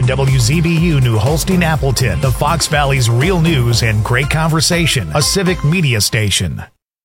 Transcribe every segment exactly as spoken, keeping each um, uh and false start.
W Z B U New Holstein Appleton, the Fox Valley's real news and great conversation, a civic media station.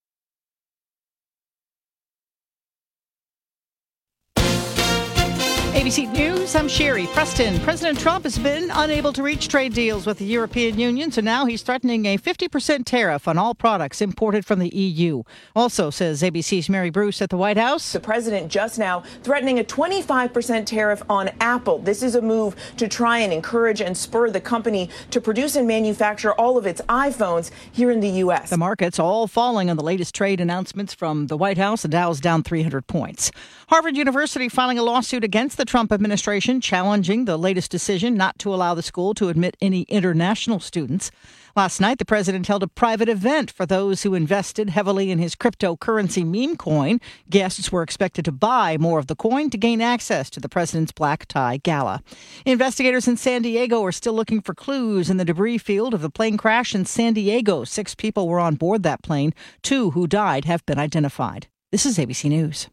A B C News, I'm Sherry Preston. President Trump has been unable to reach trade deals with the European Union, so now he's threatening a fifty percent tariff on all products imported from the E U. Also, says A B C's Mary Bruce at the White House. The president just now threatening a twenty-five percent tariff on Apple. This is a move to try and encourage and spur the company to produce and manufacture all of its iPhones here in the U S. The market's all falling on the latest trade announcements from the White House. The Dow's down three hundred points. Harvard University filing a lawsuit against the Trump administration, challenging the latest decision not to allow the school to admit any international students. Last night, the president held a private event for those who invested heavily in his cryptocurrency meme coin. Guests were expected to buy more of the coin to gain access to the president's black tie gala. Investigators in San Diego are still looking for clues in the debris field of the plane crash in San Diego. Six people were on board that plane. Two who died have been identified. This is A B C News.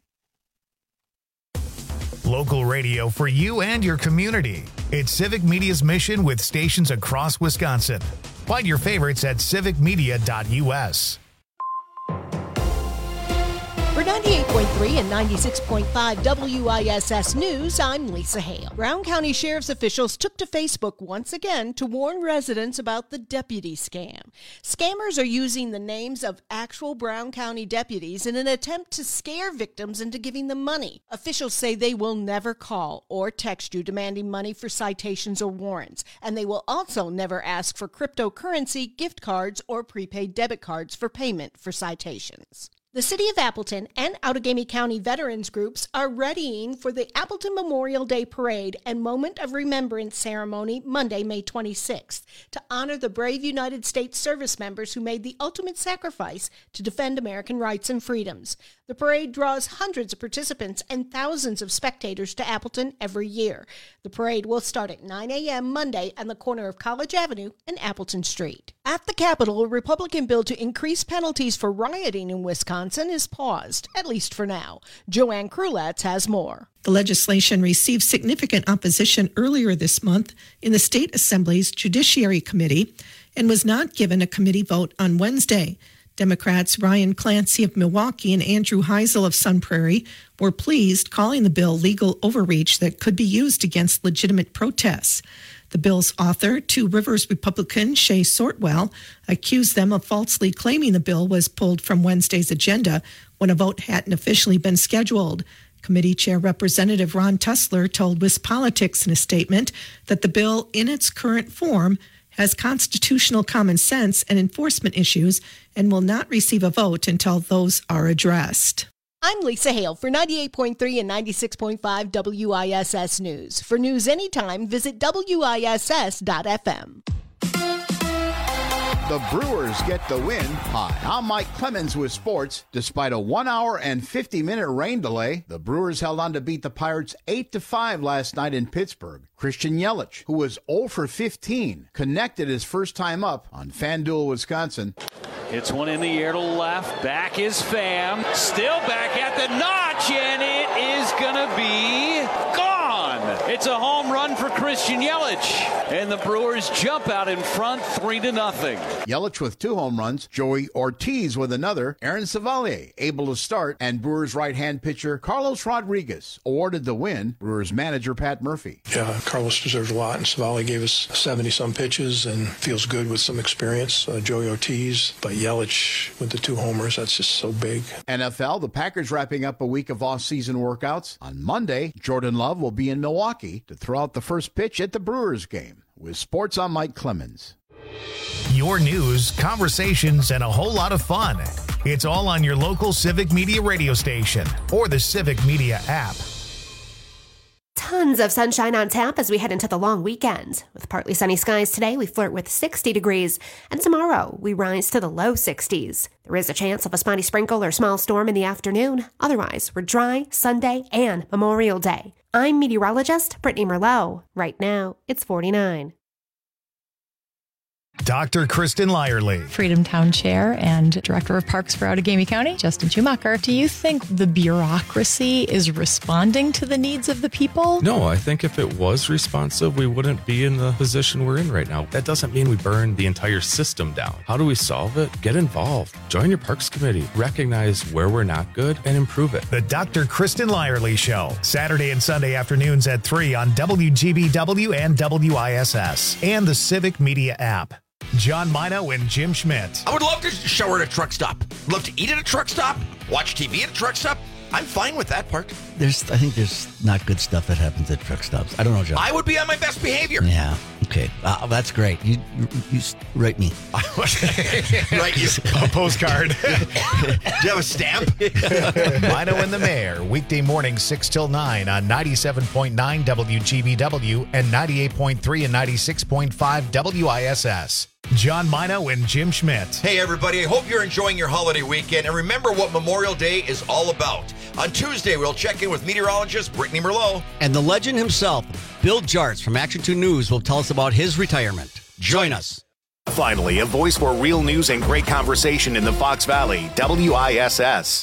Local radio for you and your community. It's Civic Media's mission with stations across Wisconsin. Find your favorites at civic media dot U S. For ninety-eight point three and ninety-six point five W I S S News, I'm Lisa Hale. Brown County Sheriff's officials took to Facebook once again to warn residents about the deputy scam. Scammers are using the names of actual Brown County deputies in an attempt to scare victims into giving them money. Officials say they will never call or text you demanding money for citations or warrants, and they will also never ask for cryptocurrency, gift cards, or prepaid debit cards for payment for citations. The City of Appleton and Outagamie County veterans groups are readying for the Appleton Memorial Day Parade and Moment of Remembrance ceremony Monday, May twenty-sixth, to honor the brave United States service members who made the ultimate sacrifice to defend American rights and freedoms. The parade draws hundreds of participants and thousands of spectators to Appleton every year. The parade will start at nine a.m. Monday on the corner of College Avenue and Appleton Street. At the Capitol, a Republican bill to increase penalties for rioting in Wisconsin is paused, at least for now. Joanne Krulats has more. The legislation received significant opposition earlier this month in the State Assembly's Judiciary Committee and was not given a committee vote on Wednesday. Democrats Ryan Clancy of Milwaukee and Andrew Heisel of Sun Prairie were pleased, calling the bill legal overreach that could be used against legitimate protests. The bill's author, Two Rivers Republican Shay Sortwell, accused them of falsely claiming the bill was pulled from Wednesday's agenda when a vote hadn't officially been scheduled. Committee Chair Representative Ron Tussler told WisPolitics in a statement that the bill, in its current form, has constitutional common sense and enforcement issues and will not receive a vote until those are addressed. I'm Lisa Hale for ninety-eight point three and ninety-six point five W I S S News. For news anytime, visit W I S S dot F M. The Brewers get the win. Hi, I'm Mike Clemens with sports. Despite a one hour and fifty minute rain delay, the Brewers held on to beat the Pirates eight to five last night in Pittsburgh. Christian Yelich, who was zero for fifteen, connected his first time up on FanDuel Wisconsin. Hits one in the air to left. Back is Pham. Still back at the notch, and it is going to be gone. It's a home run for Christian Yelich, and the Brewers jump out in front three to nothing. Yelich with two home runs, Joey Ortiz with another, Aaron Savalier able to start, and Brewers right-hand pitcher Carlos Rodriguez awarded the win. Brewers manager Pat Murphy. Yeah, Carlos deserves a lot, and Savalier gave us seventy-some pitches and feels good with some experience. Uh, Joey Ortiz, but Yelich with the two homers, that's just so big. N F L, the Packers wrapping up a week of off-season workouts. On Monday, Jordan Love will be in Milwaukee to throw out the first pitch at the Brewers game. With sports, I'm Mike Clemens. Your news, conversations, and a whole lot of fun. It's all on your local Civic Media radio station or the Civic Media app. Tons of sunshine on tap as we head into the long weekend. With partly sunny skies today, we flirt with sixty degrees, and tomorrow we rise to the low sixties. There is a chance of a spotty sprinkle or small storm in the afternoon. Otherwise, we're dry Sunday and Memorial Day. I'm meteorologist Brittany Merlot. Right now, it's forty-nine. Doctor Kristen Lyerly. Freedom Town Chair and Director of Parks for Outagamie County, Justin Schumacher. Do you think the bureaucracy is responding to the needs of the people? No, I think if it was responsive, we wouldn't be in the position we're in right now. That doesn't mean we burn the entire system down. How do we solve it? Get involved. Join your Parks Committee. Recognize where we're not good and improve it. The Doctor Kristen Lyerly Show, Saturday and Sunday afternoons at three on W G B W and W I S S and the Civic Media app. John Mino and Jim Schmidt. I would love to shower at a truck stop. Love to eat at a truck stop. Watch T V at a truck stop. I'm fine with that part. There's, I think there's not good stuff that happens at truck stops. I don't know, John. I would be on my best behavior. Yeah. Okay. Uh, that's great. You, you, you write me. Right. You. A postcard. Do you have a stamp? Mino and the Mayor, weekday mornings six till nine on ninety-seven point nine W G B W and ninety-eight point three and ninety-six point five W I S S. John Mino and Jim Schmidt. Hey, everybody. I hope you're enjoying your holiday weekend. And remember what Memorial Day is all about. On Tuesday, we'll check in with meteorologist Brittany Merlot. And the legend himself, Bill Jarts from Action two News, will tell us about his retirement. Join us. Finally, a voice for real news and great conversation in the Fox Valley, W I S S.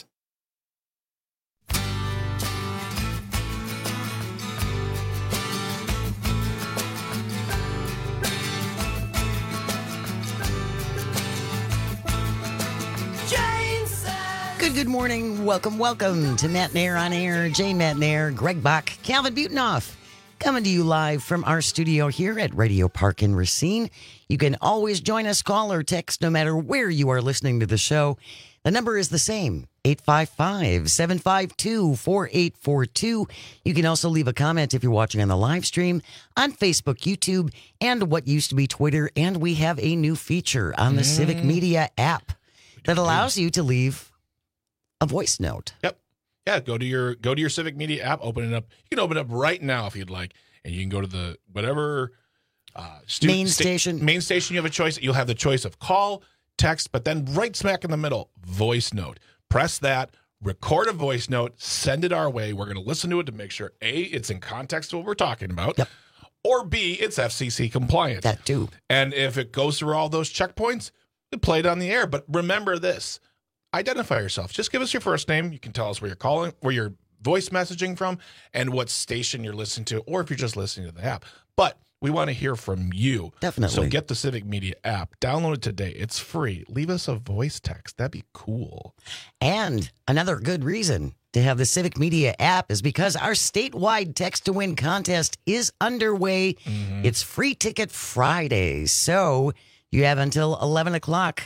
Good, good morning. Welcome, welcome to Matt Nair on Air. Jane Matt Nair, Greg Bach, Calvin Butenoff, coming to you live from our studio here at Radio Park in Racine. You can always join us, call or text, no matter where you are listening to the show. The number is the same, eight five five, seven five two, four eight four two. You can also leave a comment if you're watching on the live stream on Facebook, YouTube, and what used to be Twitter. And we have a new feature on the mm. Civic Media app that allows you to leave a voice note. Yep. Yeah, go to your go to your Civic Media app, open it up. You can open it up right now if you'd like, and you can go to the whatever uh, stu- main sta- station. Main station. You have a choice. You'll have the choice of call, text, but then right smack in the middle, voice note. Press that. Record a voice note. Send it our way. We're going to listen to it to make sure A, it's in context to what we're talking about, yep. or B, it's F C C compliant. That too. And if it goes through all those checkpoints, we play it on the air. But remember this. Identify yourself. Just give us your first name. You can tell us where you're calling, where you're voice messaging from, and what station you're listening to, or if you're just listening to the app. But we want to hear from you. Definitely. So get the Civic Media app. Download it today. It's free. Leave us a voice text. That'd be cool. And another good reason to have the Civic Media app is because our statewide Text to Win contest is underway. Mm-hmm. It's Free Ticket Friday. So you have until eleven o'clock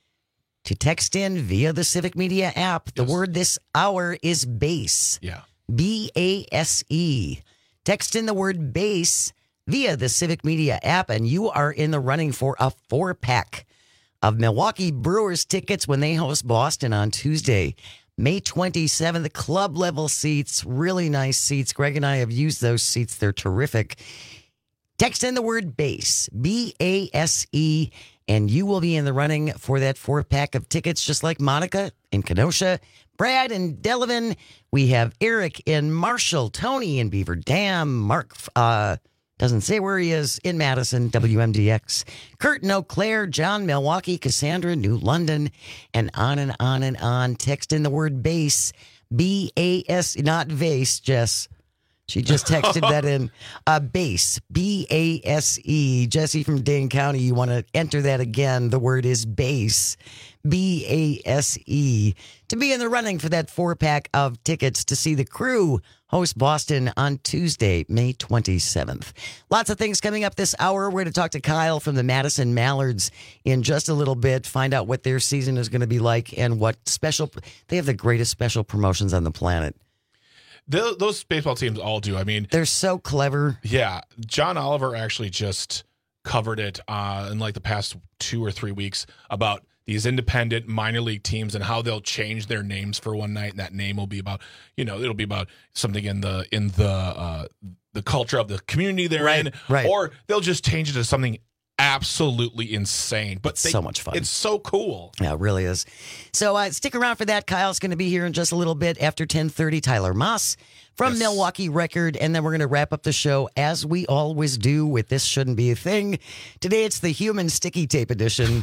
to text in via the Civic Media app. The yes. word this hour is BASE. Yeah. B A S E. Text in the word BASE via the Civic Media app, and you are in the running for a four-pack of Milwaukee Brewers tickets when they host Boston on Tuesday, May twenty-seventh. Club-level seats, really nice seats. Greg and I have used those seats. They're terrific. Text in the word BASE, B A S E, and you will be in the running for that four-pack of tickets, just like Monica in Kenosha, Brad in Delavan. We have Eric in Marshall, Tony in Beaver Dam, Mark uh, doesn't say where he is, in Madison, W M D X, Kurt in Eau Claire, John, Milwaukee, Cassandra, New London, and on and on and on. Text in the word BASE, B A S, not vase, Jess. She just texted that in. Uh, BASE, B A S E. Jesse from Dane County, you want to enter that again. The word is BASE, B A S E. To be in the running for that four-pack of tickets to see the Crew host Boston on Tuesday, May twenty-seventh. Lots of things coming up this hour. We're going to talk to Kyle from the Madison Mallards in just a little bit, find out what their season is going to be like and what special... They have the greatest special promotions on the planet. The, those baseball teams all do. I mean, they're so clever. Yeah. John Oliver actually just covered it uh, in like the past two or three weeks about these independent minor league teams and how they'll change their names for one night. And that name will be about, you know, it'll be about something in the, in the, uh, the culture of the community they're right, in. Right. Or they'll just change it to something absolutely insane. But they, so much fun. It's so cool. Yeah, it really is. So uh, stick around for that. Kyle's going to be here in just a little bit after ten thirty. Tyler Moss from yes. Milwaukee Record. And then we're going to wrap up the show as we always do with This Shouldn't Be a Thing. Today it's the Human Sticky Tape edition.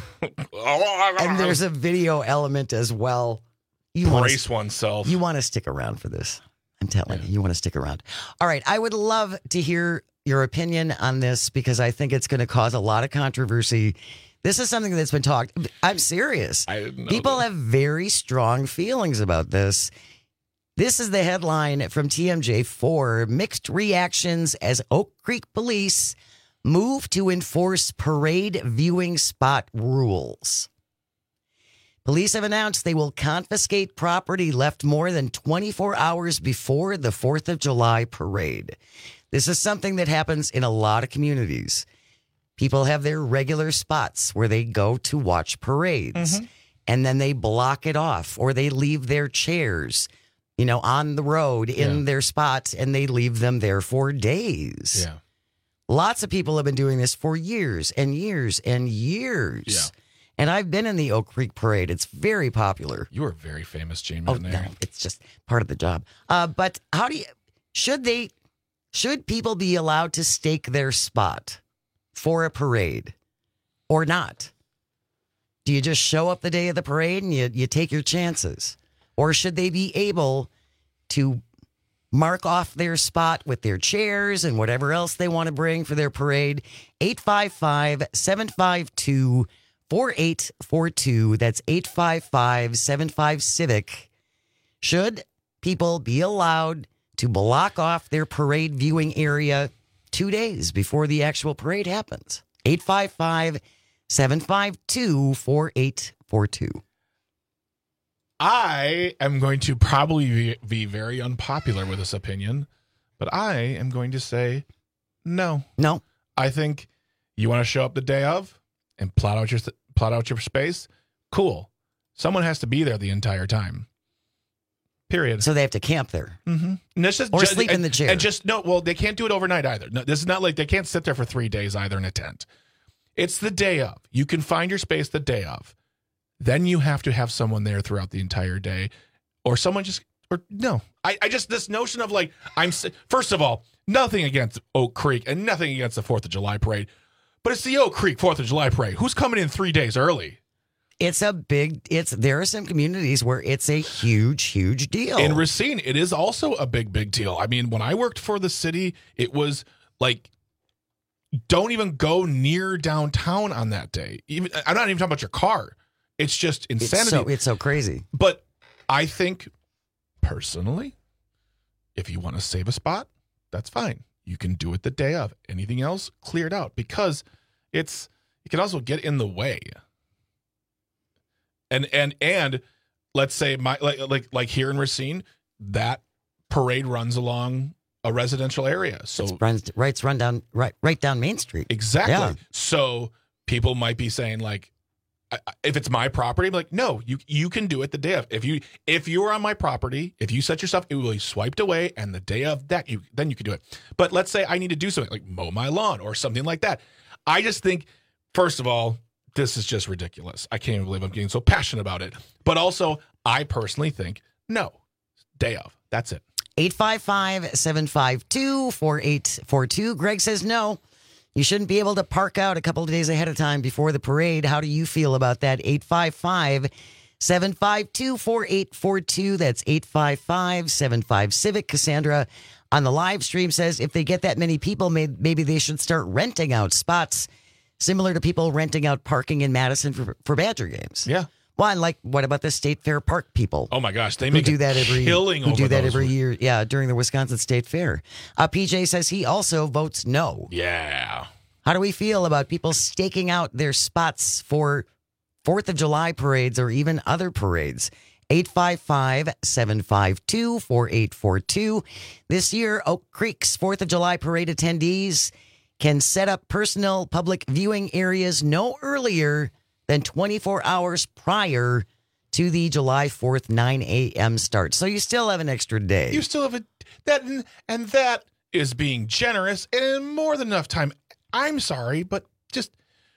And there's a video element as well. You Brace wanna, oneself. You want to stick around for this. I'm telling yeah. you, you want to stick around. All right. I would love to hear your opinion on this because I think it's going to cause a lot of controversy. This is something that's been talked. I'm serious. I didn't know People that. have very strong feelings about this. This is the headline from T M J four. Mixed reactions as Oak Creek police move to enforce parade viewing spot rules. Police have announced they will confiscate property left more than twenty-four hours before the fourth of July parade. This is something that happens in a lot of communities. People have their regular spots where they go to watch parades, mm-hmm. and then they block it off, or they leave their chairs, you know, on the road in yeah. their spots, and they leave them there for days. Yeah. Lots of people have been doing this for years and years and years. Yeah. And I've been in the Oak Creek Parade. It's very popular. You are very famous, Jamie. Oh, there. no, it's just part of the job. Uh, but how do you, should they, should people be allowed to stake their spot for a parade or not? Do you just show up the day of the parade and you, you take your chances? Or should they be able to mark off their spot with their chairs and whatever else they want to bring for their parade? eight five five, seven five two, four eight four two. That's eight five five, seven five, civic. Should people be allowed to block off their parade viewing area two days before the actual parade happens? eight five five, seven five two, four eight four two. I am going to probably be, be very unpopular with this opinion, but I am going to say no. No. I think you want to show up the day of and plot out your plot out your space. Cool. Someone has to be there the entire time. Period. So they have to camp there. Mm-hmm. And just, or just, sleep and, in the chair. And just, no, well, they can't do it overnight either. No, this is not like they can't sit there for three days either in a tent. It's the day of. You can find your space the day of. Then you have to have someone there throughout the entire day. Or someone just, or no. I, I just, this notion of like, I'm, first of all, nothing against Oak Creek and nothing against the fourth of July parade. But it's the Oak Creek fourth of July parade. Who's coming in three days early? It's a big, it's, there are some communities where it's a huge, huge deal. In Racine, it is also a big, big deal. I mean, when I worked for the city, it was like, don't even go near downtown on that day. Even I'm not even talking about your car. It's just insanity. It's so, it's so crazy. But I think, personally, if you want to save a spot, that's fine. You can do it the day of. Anything else, clear it out. Because it's, it can also get in the way. And and and let's say my like like like here in Racine, that parade runs along a residential area. So it's runs right run down right right down Main Street. Exactly. Yeah. So people might be saying like, I, if it's my property, I'm like, no, you you can do it the day of. If you if you're on my property, if you set your stuff, it will be swiped away, and the day of that, you then you can do it. But let's say I need to do something like mow my lawn or something like that. I just think, first of all, this is just ridiculous. I can't even believe I'm getting so passionate about it. But also, I personally think, no, day of. That's it. eight five five, seven five two, four eight four two. Greg says no. You shouldn't be able to park out a couple of days ahead of time before the parade. How do you feel about that? eight five five, seven five two, four eight four two. That's eight five five, seven five, civic. Cassandra on the live stream says if they get that many people, maybe they should start renting out spots similar to people renting out parking in Madison for, for Badger games. Yeah. Well, and like, what about the State Fair Park people? Oh my gosh, they who make do a that every killing who over do that those. every year. Yeah, during the Wisconsin State Fair. Uh, P J says he also votes no. Yeah. How do we feel about people staking out their spots for Fourth of July parades or even other parades? eight five five, seven five two, four eight four two. This year, Oak Creek's Fourth of July parade attendees can set up personal public viewing areas no earlier than twenty-four hours prior to the July fourth nine a.m. start. So you still have an extra day. You still have a that, and that is being generous and more than enough time. I'm sorry, but just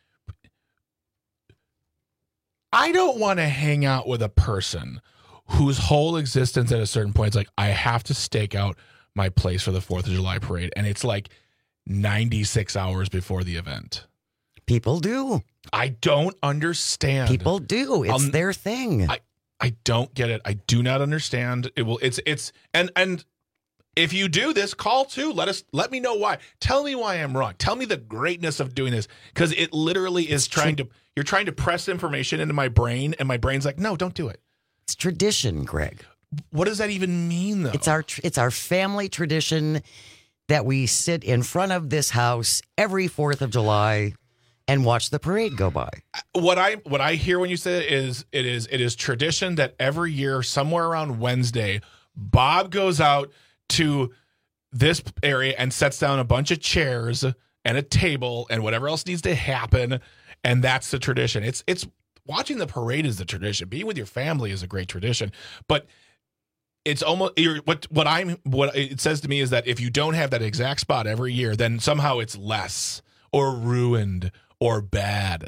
I don't want to hang out with a person whose whole existence at a certain point is like, I have to stake out my place for the fourth of July parade. And it's like ninety-six hours before the event. People do. I don't understand. People do. It's Um, their thing. I, I don't get it. I do not understand. It will. It's it's and and if you do this, call too. Let us. Let me know why. Tell me why I'm wrong. Tell me the greatness of doing this, because it literally is trying to. You're trying to press information into my brain, and my brain's like, no, don't do it. It's tradition, Greg. What does that even mean, though? It's our tr- it's our family tradition that we sit in front of this house every fourth of July and watch the parade go by. What I what I hear when you say it is it is it is tradition that every year, somewhere around Wednesday, Bob goes out to this area and sets down a bunch of chairs and a table and whatever else needs to happen, and that's the tradition. It's it's watching the parade is the tradition. Being with your family is a great tradition, but it's almost you're, what what I'm what it says to me is that if you don't have that exact spot every year, then somehow it's less or ruined or bad.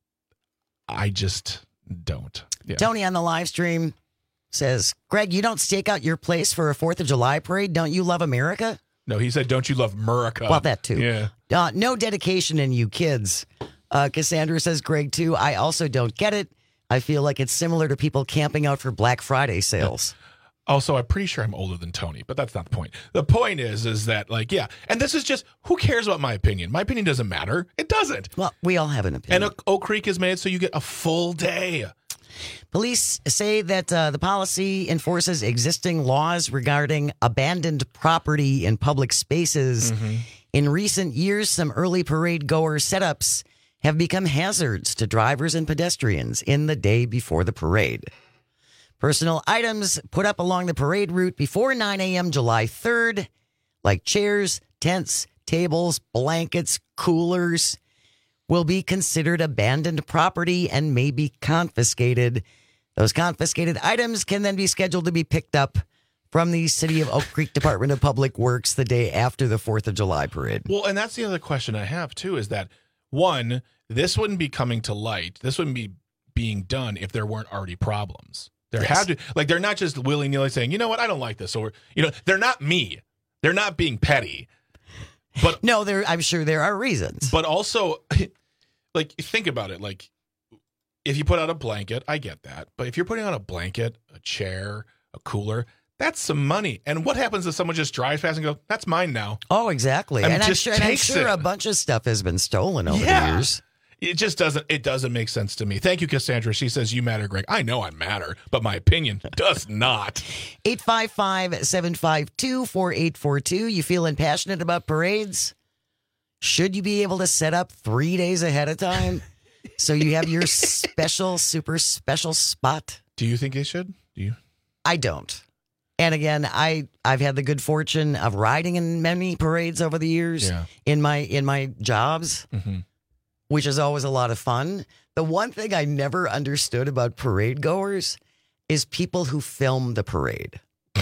I just don't. Yeah. Tony on the live stream says, Greg, you don't stake out your place for a fourth of July parade? Don't you love America? No, he said, don't you love America? Well, that too. Yeah. Uh, no dedication in you kids. Uh, Cassandra says, Greg, too. I also don't get it. I feel like it's similar to people camping out for Black Friday sales. Also, I'm pretty sure I'm older than Tony, but that's not the point. The point is, is that, like, yeah, and this is just, who cares about my opinion? My opinion doesn't matter. It doesn't. Well, we all have an opinion. And Oak Creek is made so you get a full day. Police say that uh, the policy enforces existing laws regarding abandoned property in public spaces. Mm-hmm. In recent years, some early parade goer setups have become hazards to drivers and pedestrians in the day before the parade. Personal items put up along the parade route before nine a.m. July third, like chairs, tents, tables, blankets, coolers, will be considered abandoned property and may be confiscated. Those confiscated items can then be scheduled to be picked up from the City of Oak Creek Department of Public Works the day after the fourth of July parade. Well, and that's the other question I have, too, is that, one, this wouldn't be coming to light. This wouldn't be being done if there weren't already problems. There Yes. had to, like, they're not just willy-nilly saying, you know what, I don't like this. Or, you know, they're not me. They're not being petty. But no, there. I'm sure there are reasons. But also, like, think about it. Like, if you put out a blanket, I get that. But if you're putting out a blanket, a chair, a cooler, that's some money. And what happens if someone just drives past and goes, that's mine now? Oh, exactly. And And, I'm just sure, and I'm takes sure it. a bunch of stuff has been stolen over Yeah. the years. It just doesn't, it doesn't make sense to me. Thank you, Cassandra. She says, you matter, Greg. I know I matter, but my opinion does not. eight five five, seven five two, four eight four two. You feeling passionate about parades? Should you be able to set up three days ahead of time so you have your special, super special spot? Do you think they should? Do you? I don't. And again, I, I've had the good fortune of riding in many parades over the years Yeah. in my in my jobs, Mm-hmm. which is always a lot of fun. The one thing I never understood about parade goers is people who film the parade.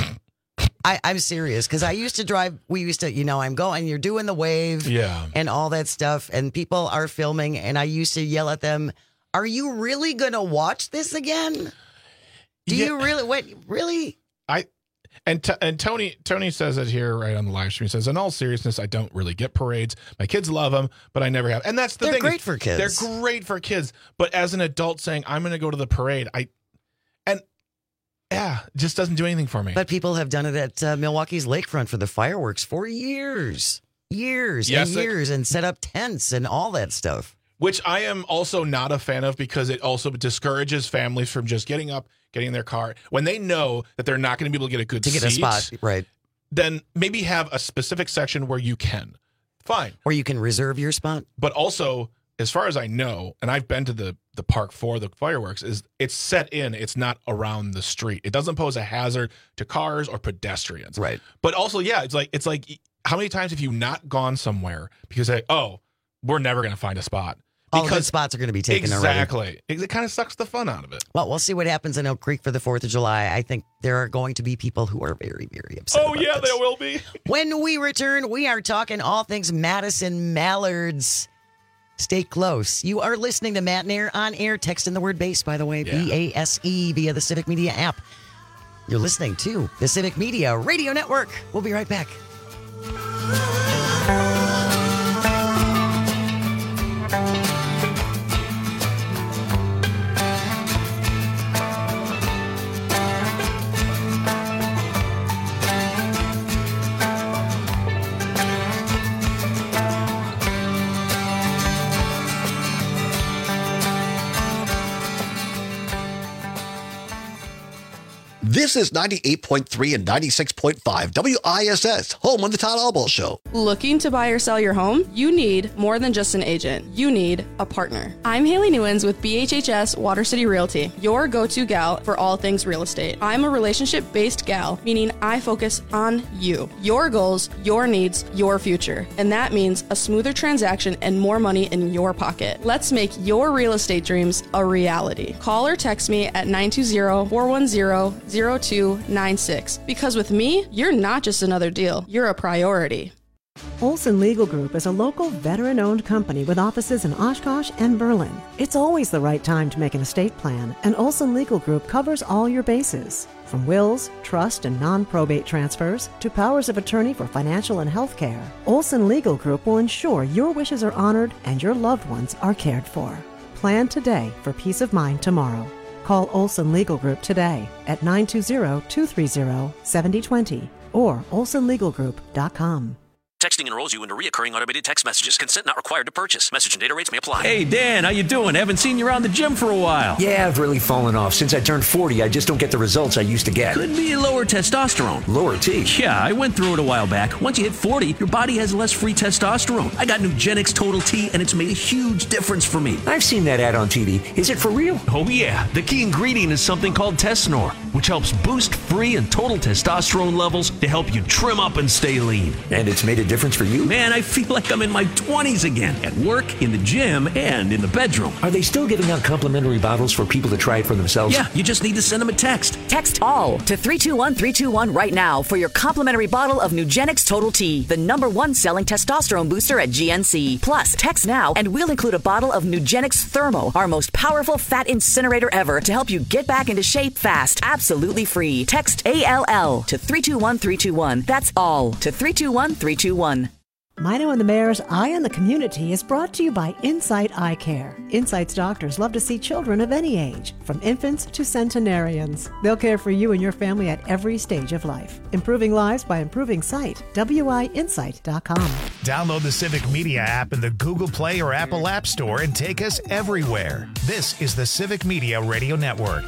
I, I'm serious, because I used to drive, we used to, you know, I'm going, you're doing the wave Yeah. and all that stuff, and people are filming, and I used to yell at them, are you really going to watch this again? Do Yeah. you really, what, really? I and t- and Tony Tony says it here right on the live stream. He says, in all seriousness, I don't really get parades. My kids love them, but I never have. And that's the They're thing. great for kids. They're great for kids. But as an adult saying, I'm going to go to the parade, I and yeah, it just doesn't do anything for me. But people have done it at uh, Milwaukee's lakefront for the fireworks for years, years Yes, and it- years, and set up tents and all that stuff. Which I am also not a fan of, because it also discourages families from just getting up, getting in their car. When they know that they're not going to be able to get a good To get seat, a spot, right. then maybe have a specific section where you can. Fine. Or you can reserve your spot. But also, as far as I know, and I've been to the, the park for the fireworks, is it's set in, it's not around the street. It doesn't pose a hazard to cars or pedestrians. Right. But also, yeah, it's like, it's like, how many times have you not gone somewhere because, like, oh, we're never going to find a spot? All the good spots are going to be taken already. Exactly. It, it kind of sucks the fun out of it. Well, we'll see what happens in Oak Creek for the fourth of July. I think there are going to be people who are very, very upset. Oh, about yeah, this. there will be. When we return, we are talking all things Madison Mallards. Stay close. You are listening to Matt and Air on air. Text in the word base, by the way, B A S E, via the Civic Media app. You're listening to the Civic Media Radio Network. We'll be right back. This is ninety-eight point three and ninety-six point five W I S S, home of the Todd Albaugh Show. Looking to buy or sell your home? You need more than just an agent. You need a partner. I'm Haley Newens with B H H S Water City Realty, your go-to gal for all things real estate. I'm a relationship-based gal, meaning I focus on you, your goals, your needs, your future. And that means a smoother transaction and more money in your pocket. Let's make your real estate dreams a reality. Call or text me at nine two zero, four one zero, zero two nine six, because with me, you're not just another deal, you're a priority. Olson Legal Group is a local veteran-owned company with offices in Oshkosh and Berlin. It's always the right time to make an estate plan, and Olson Legal Group covers all your bases. From wills, trust, and non-probate transfers to powers of attorney for financial and health care, Olson Legal Group will ensure your wishes are honored and your loved ones are cared for. Plan today for peace of mind tomorrow. Call Olson Legal Group today at nine two zero, two three zero, seven zero two zero or olson legal group dot com. Texting enrolls you into recurring automated text messages. Consent not required to purchase. Message and data rates may apply. Hey, Dan, how you doing? Haven't seen you around the gym for a while. Yeah, I've really fallen off. Since I turned forty, I just don't get the results I used to get. Could be lower testosterone. Lower T? Yeah, I went through it a while back. Once you hit forty, your body has less free testosterone. I got Nugenix Total T, and it's made a huge difference for me. I've seen that ad on T V. Is it for real? Oh, yeah. The key ingredient is something called Tesnor, which helps boost free and total testosterone levels to help you trim up and stay lean. And it's made a difference for you? Man, I feel like I'm in my twenties again, at work, in the gym, and in the bedroom. Are they still giving out complimentary bottles for people to try it for themselves? Yeah, you just need to send them a text. Text ALL to three two one three two one right now for your complimentary bottle of Nugenix Total T, the number one selling testosterone booster at G N C. Plus, text now and we'll include a bottle of Nugenix Thermo, our most powerful fat incinerator ever, to help you get back into shape fast, absolutely free. Text A L L to three two one three two one. That's ALL to three two one three two one. Mino and the Mayor's Eye on the Community is brought to you by Insight Eye Care. Insight's doctors love to see children of any age, from infants to centenarians. They'll care for you and your family at every stage of life. Improving lives by improving sight. W I insight dot com. Download the Civic Media app in the Google Play or Apple App Store and take us everywhere. This is the Civic Media Radio Network.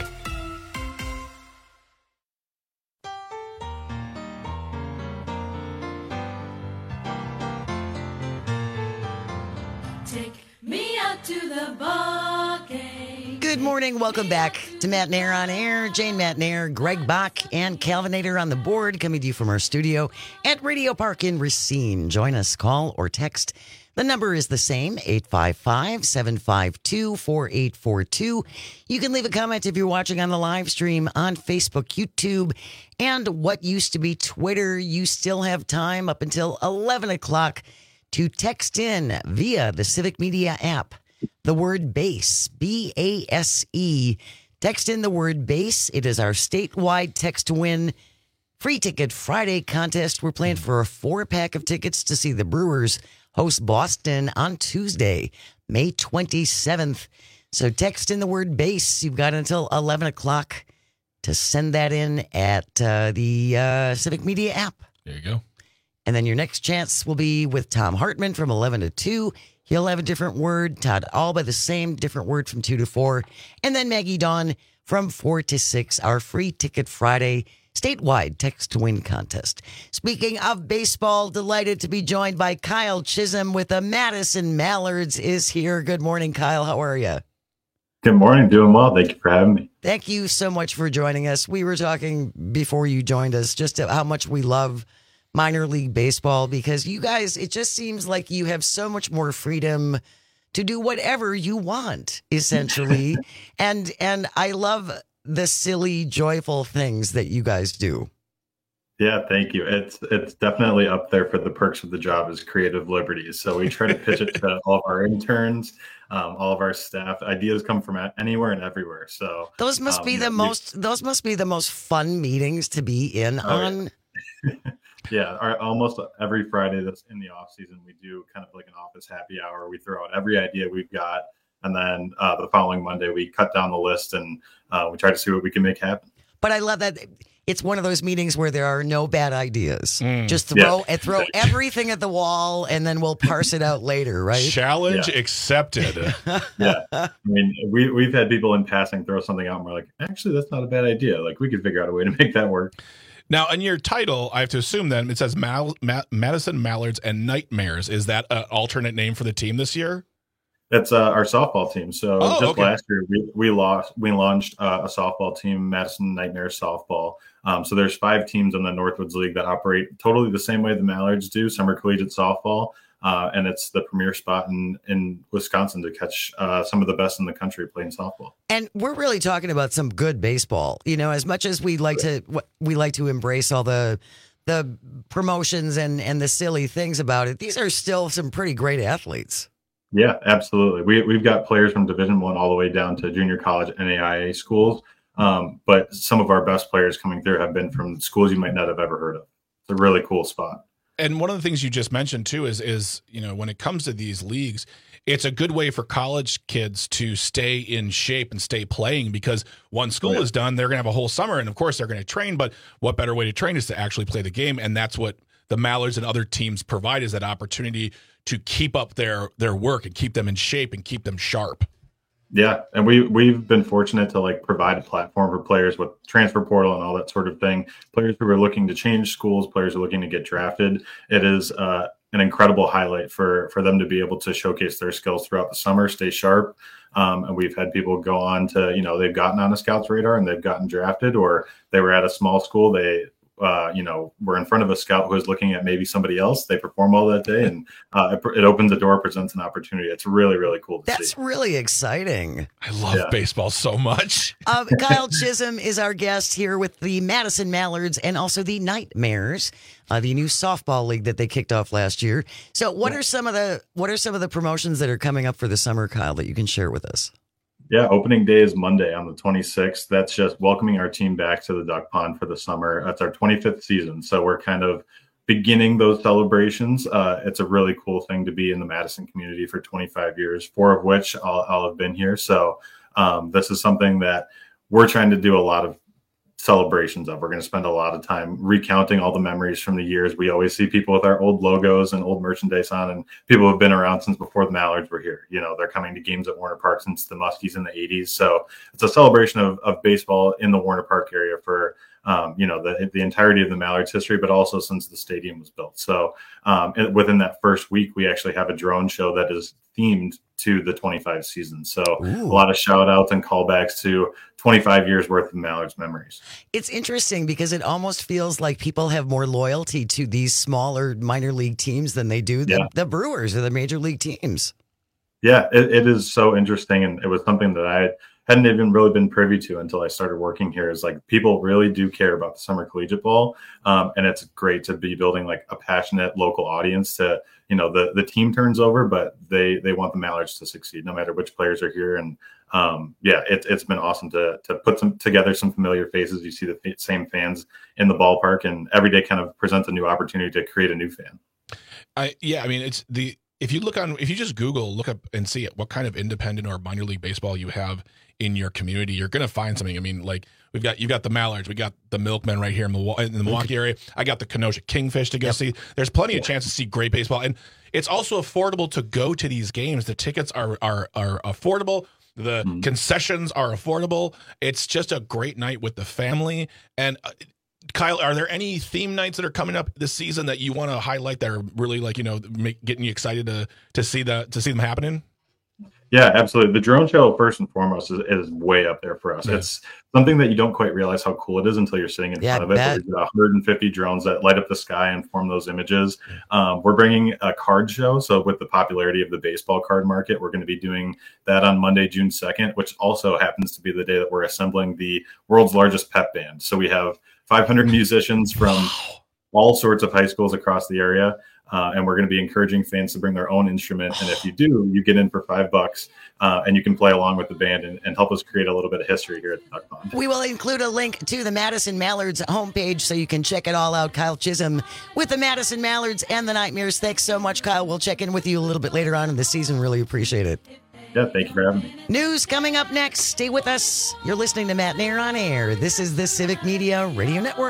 Good morning. Welcome back to Matt and Air on Air. Jane Matt and Air, Greg Bach, and Calvinator on the board, coming to you from our studio at Radio Park in Racine. Join us, call or text. The number is the same, eight five five, seven five two, four eight four two. You can leave a comment if you're watching on the live stream on Facebook, YouTube, and what used to be Twitter. You still have time up until eleven o'clock to text in via the Civic Media app. The word BASE, B A S E. Text in the word BASE. It is our statewide text to win free ticket Friday contest. We're playing for a four pack of tickets to see the Brewers host Boston on Tuesday, May twenty-seventh. So text in the word BASE. You've got until eleven o'clock to send that in at uh, the uh, Civic Media app. There you go. And then your next chance will be with Tom Hartman from eleven to two. He'll have a different word. Todd Albaugh, the same different word from two to four. And then Maggie Dawn from four to six, our free ticket Friday statewide text to win contest. Speaking of baseball, delighted to be joined by Kyle Chisholm with the Madison Mallards is here. Good morning, Kyle. How are you? Good morning. Doing well. Thank you for having me. Thank you so much for joining us. We were talking before you joined us just how much we love minor league baseball, because you guys, it just seems like you have so much more freedom to do whatever you want, essentially. and and I love the silly, joyful things that you guys do. Yeah, thank you. It's it's definitely up there for the perks of the job is creative liberties. So we try to pitch it to all of our interns, um, all of our staff. Ideas come from anywhere and everywhere. So those must um, be the we, most. Those must be the most fun meetings to be in oh, on. Yeah, yeah our, almost every Friday that's in the off season, we do kind of like an office happy hour. We throw out every idea we've got, and then uh, the following Monday we cut down the list and uh, we try to see what we can make happen. But I love that. It's one of those meetings where there are no bad ideas. Mm. Just throw Yeah. and throw everything at the wall, and then we'll parse it out later, right? Challenge Yeah. accepted. Yeah, I mean, we we've had people in passing throw something out, and we're like, actually, that's not a bad idea. Like, we could figure out a way to make that work. Now, in your title, I have to assume then it says Mal- Ma- Madison Mallards and Nightmares. Is that an alternate name for the team this year? That's uh, our softball team. So Oh, just okay. last year, we we lost we launched uh, a softball team, Madison Nightmare Softball. Um, so there's five teams in the Northwoods League that operate totally the same way the Mallards do, summer collegiate softball, uh, and it's the premier spot in in Wisconsin to catch uh, some of the best in the country playing softball. And we're really talking about some good baseball. You know, as much as we like to, we like to embrace all the the promotions and and the silly things about it. These are still some pretty great athletes. Yeah, absolutely. We we've got players from Division One all the way down to junior college N A I A schools. Um, but some of our best players coming through have been from schools you might not have ever heard of. It's a really cool spot. And one of the things you just mentioned too is is you know when it comes to these leagues, it's a good way for college kids to stay in shape and stay playing because once school Yeah. is done, they're going to have a whole summer, and of course they're going to train. But what better way to train is to actually play the game, and that's what the Mallards and other teams provide is that opportunity to keep up their their work and keep them in shape and keep them sharp. Yeah, and we we've been fortunate to like provide a platform for players with transfer portal and all that sort of thing. Players who are looking to change schools, players who are looking to get drafted. It is uh, an incredible highlight for for them to be able to showcase their skills throughout the summer, stay sharp. Um, and we've had people go on to, you know, they've gotten on a scout's radar and they've gotten drafted, or they were at a small school. They Uh, you know, we're in front of a scout who is looking at maybe somebody else. They perform well that day, and uh, it, it opens a door, presents an opportunity. It's really, really cool to That's see. really exciting. I love Yeah. baseball so much. Um, Kyle Chisholm is our guest here with the Madison Mallards and also the Nightmares, uh, the new softball league that they kicked off last year. So, what are some of the what are some of the promotions that are coming up for the summer, Kyle, that you can share with us? Yeah, opening day is Monday on the twenty-sixth. That's just welcoming our team back to the Duck Pond for the summer. That's our twenty-fifth season. So we're kind of beginning those celebrations. Uh, it's a really cool thing to be in the Madison community for twenty-five years, four of which I'll, I'll have been here. So um, this is something that we're trying to do a lot of celebrations of. We're going to spend a lot of time recounting all the memories from the years. We always see people with our old logos and old merchandise on, and people have been around since before the Mallards were here. You know, they're coming to games at Warner Park since the Muskies in the eighties. So it's a celebration of, of baseball in the Warner Park area for, um, you know, the, the entirety of the Mallards history, but also since the stadium was built. So um, and within that first week, we actually have a drone show that is themed to the twenty-five season. So Ooh. A lot of shout outs and callbacks to twenty-five years worth of Mallards memories. It's interesting because it almost feels like people have more loyalty to these smaller minor league teams than they do the, Yeah. the Brewers or the major league teams. Yeah, it, it is so interesting. And it was something that I hadn't even really been privy to until I started working here, is like people really do care about the summer collegiate ball. Um, and it's great to be building like a passionate local audience to, you know, the, the team turns over, but they, they want the Mallards to succeed no matter which players are here. And um, yeah, it, it's been awesome to, to put some together some familiar faces. You see the f- same fans in the ballpark, and every day kind of presents a new opportunity to create a new fan. I yeah, I mean it's the if you look on if you just Google look up and see what kind of independent or minor league baseball you have in your community, you're gonna find something. I mean, like we've got you've got the Mallards, we got the Milkmen right here in, Milwaukee, in the Milwaukee area. I got the Kenosha Kingfish to go Yep. see. There's plenty of chance to see great baseball, and it's also affordable to go to these games. The tickets are are are affordable. The Mhm. concessions are affordable. It's just a great night with the family. And uh, Kyle, are there any theme nights that are coming up this season that you want to highlight that are really like, you know, make, getting you excited to to see the to see them happening? Yeah, absolutely. The drone show, first and foremost, is, is way up there for us. Yeah. It's something that you don't quite realize how cool it is until you're sitting in yeah, front of it. There's one hundred fifty drones that light up the sky and form those images. Um, we're bringing a card show. So with the popularity of the baseball card market, we're going to be doing that on Monday, June second, which also happens to be the day that we're assembling the world's largest pep band. So we have five hundred musicians from all sorts of high schools across the area. Uh, and we're going to be encouraging fans to bring their own instrument. And if you do, you get in for five bucks uh, and you can play along with the band and, and help us create a little bit of history here at the Duck Pond. We will include a link to the Madison Mallards homepage so you can check it all out. Kyle Chisholm with the Madison Mallards and the Nightmares. Thanks so much, Kyle. We'll check in with you a little bit later on in the season. Really appreciate it. Yeah, thank you for having me. News coming up next. Stay with us. You're listening to Matt Nair on Air. This is the Civic Media Radio Network.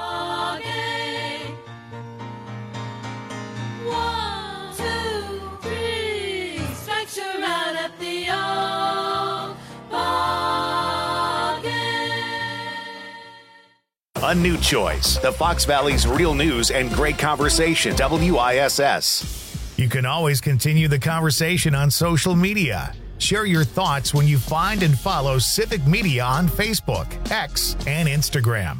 A new choice. The Fox Valley's real news and great conversation. W I S S. You can always continue the conversation on social media. Share your thoughts when you find and follow Civic Media on Facebook, X, and Instagram.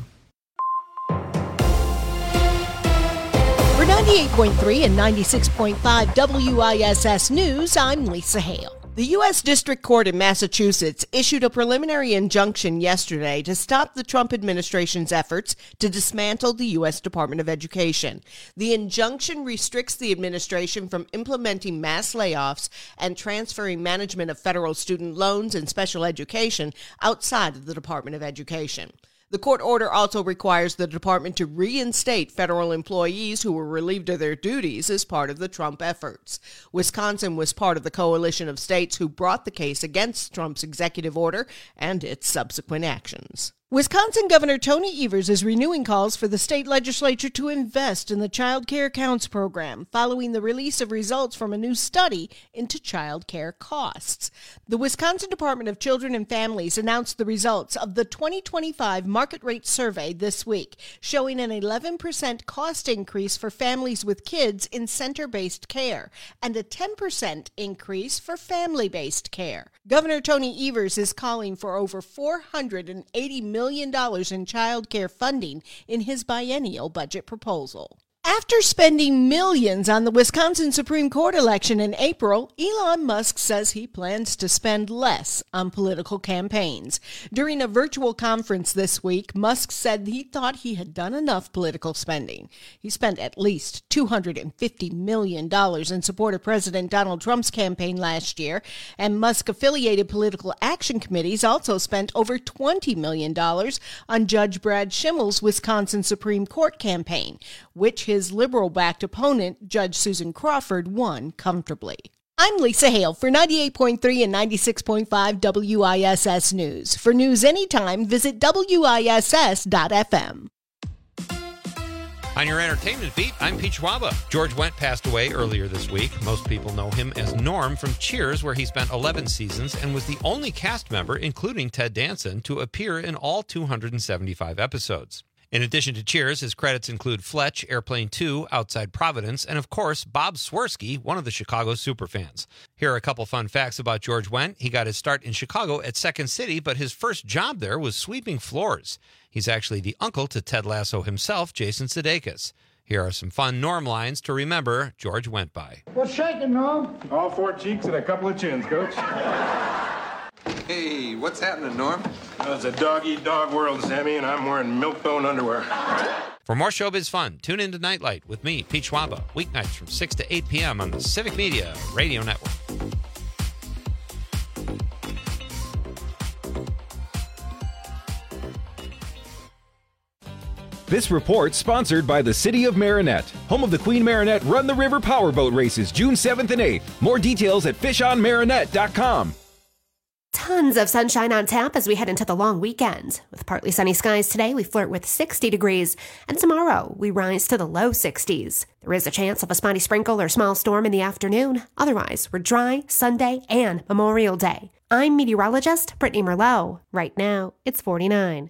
For ninety-eight point three and ninety-six point five W I S S News, I'm Lisa Hale. The U S District Court in Massachusetts issued a preliminary injunction yesterday to stop the Trump administration's efforts to dismantle the U S Department of Education. The injunction restricts the administration from implementing mass layoffs and transferring management of federal student loans and special education outside of the Department of Education. The court order also requires the department to reinstate federal employees who were relieved of their duties as part of the Trump efforts. Wisconsin was part of the coalition of states who brought the case against Trump's executive order and its subsequent actions. Wisconsin Governor Tony Evers is renewing calls for the state legislature to invest in the Child Care Counts program following the release of results from a new study into child care costs. The Wisconsin Department of Children and Families announced the results of the twenty twenty-five market rate survey this week, showing an eleven percent cost increase for families with kids in center-based care and a ten percent increase for family-based care. Governor Tony Evers is calling for over four hundred eighty million dollars in child care funding in his biennial budget proposal. After spending millions on the Wisconsin Supreme Court election in April, Elon Musk says he plans to spend less on political campaigns. During a virtual conference this week, Musk said he thought he had done enough political spending. He spent at least two hundred fifty million dollars in support of President Donald Trump's campaign last year, and Musk-affiliated political action committees also spent over twenty million dollars on Judge Brad Schimmel's Wisconsin Supreme Court campaign, which his liberal-backed opponent, Judge Susan Crawford, won comfortably. I'm Lisa Hale for ninety-eight point three and ninety-six point five W I S S News. For news anytime, visit W I S S dot F M. On your entertainment beat, I'm Pete Schwaba. George Wendt passed away earlier this week. Most people know him as Norm from Cheers, where he spent eleven seasons and was the only cast member, including Ted Danson, to appear in all two hundred seventy-five episodes. In addition to Cheers, his credits include Fletch, Airplane two, Outside Providence, and of course, Bob Swirsky, one of the Chicago superfans. Here are a couple fun facts about George Wendt. He got his start in Chicago at Second City, but his first job there was sweeping floors. He's actually the uncle to Ted Lasso himself, Jason Sudeikis. Here are some fun Norm lines to remember George Wendt by. What's shaking, Norm? All four cheeks and a couple of chins, Coach. Hey, what's happening, Norm? Well, it's a dog-eat-dog world, Sammy, and I'm wearing milk-bone underwear. For more showbiz fun, tune into Nightlight with me, Pete Schwaba, weeknights from six to eight p.m. on the Civic Media Radio Network. This report sponsored by the City of Marinette, home of the Queen Marinette Run the River Powerboat Races, June seventh and eighth. More details at fish on marinette dot com. Tons of sunshine on tap as we head into the long weekend. With partly sunny skies today, we flirt with sixty degrees, and tomorrow we rise to the low sixties. There is a chance of a spotty sprinkle or small storm in the afternoon. Otherwise, we're dry Sunday and Memorial Day. I'm meteorologist Brittany Merlot. Right now, it's forty-nine.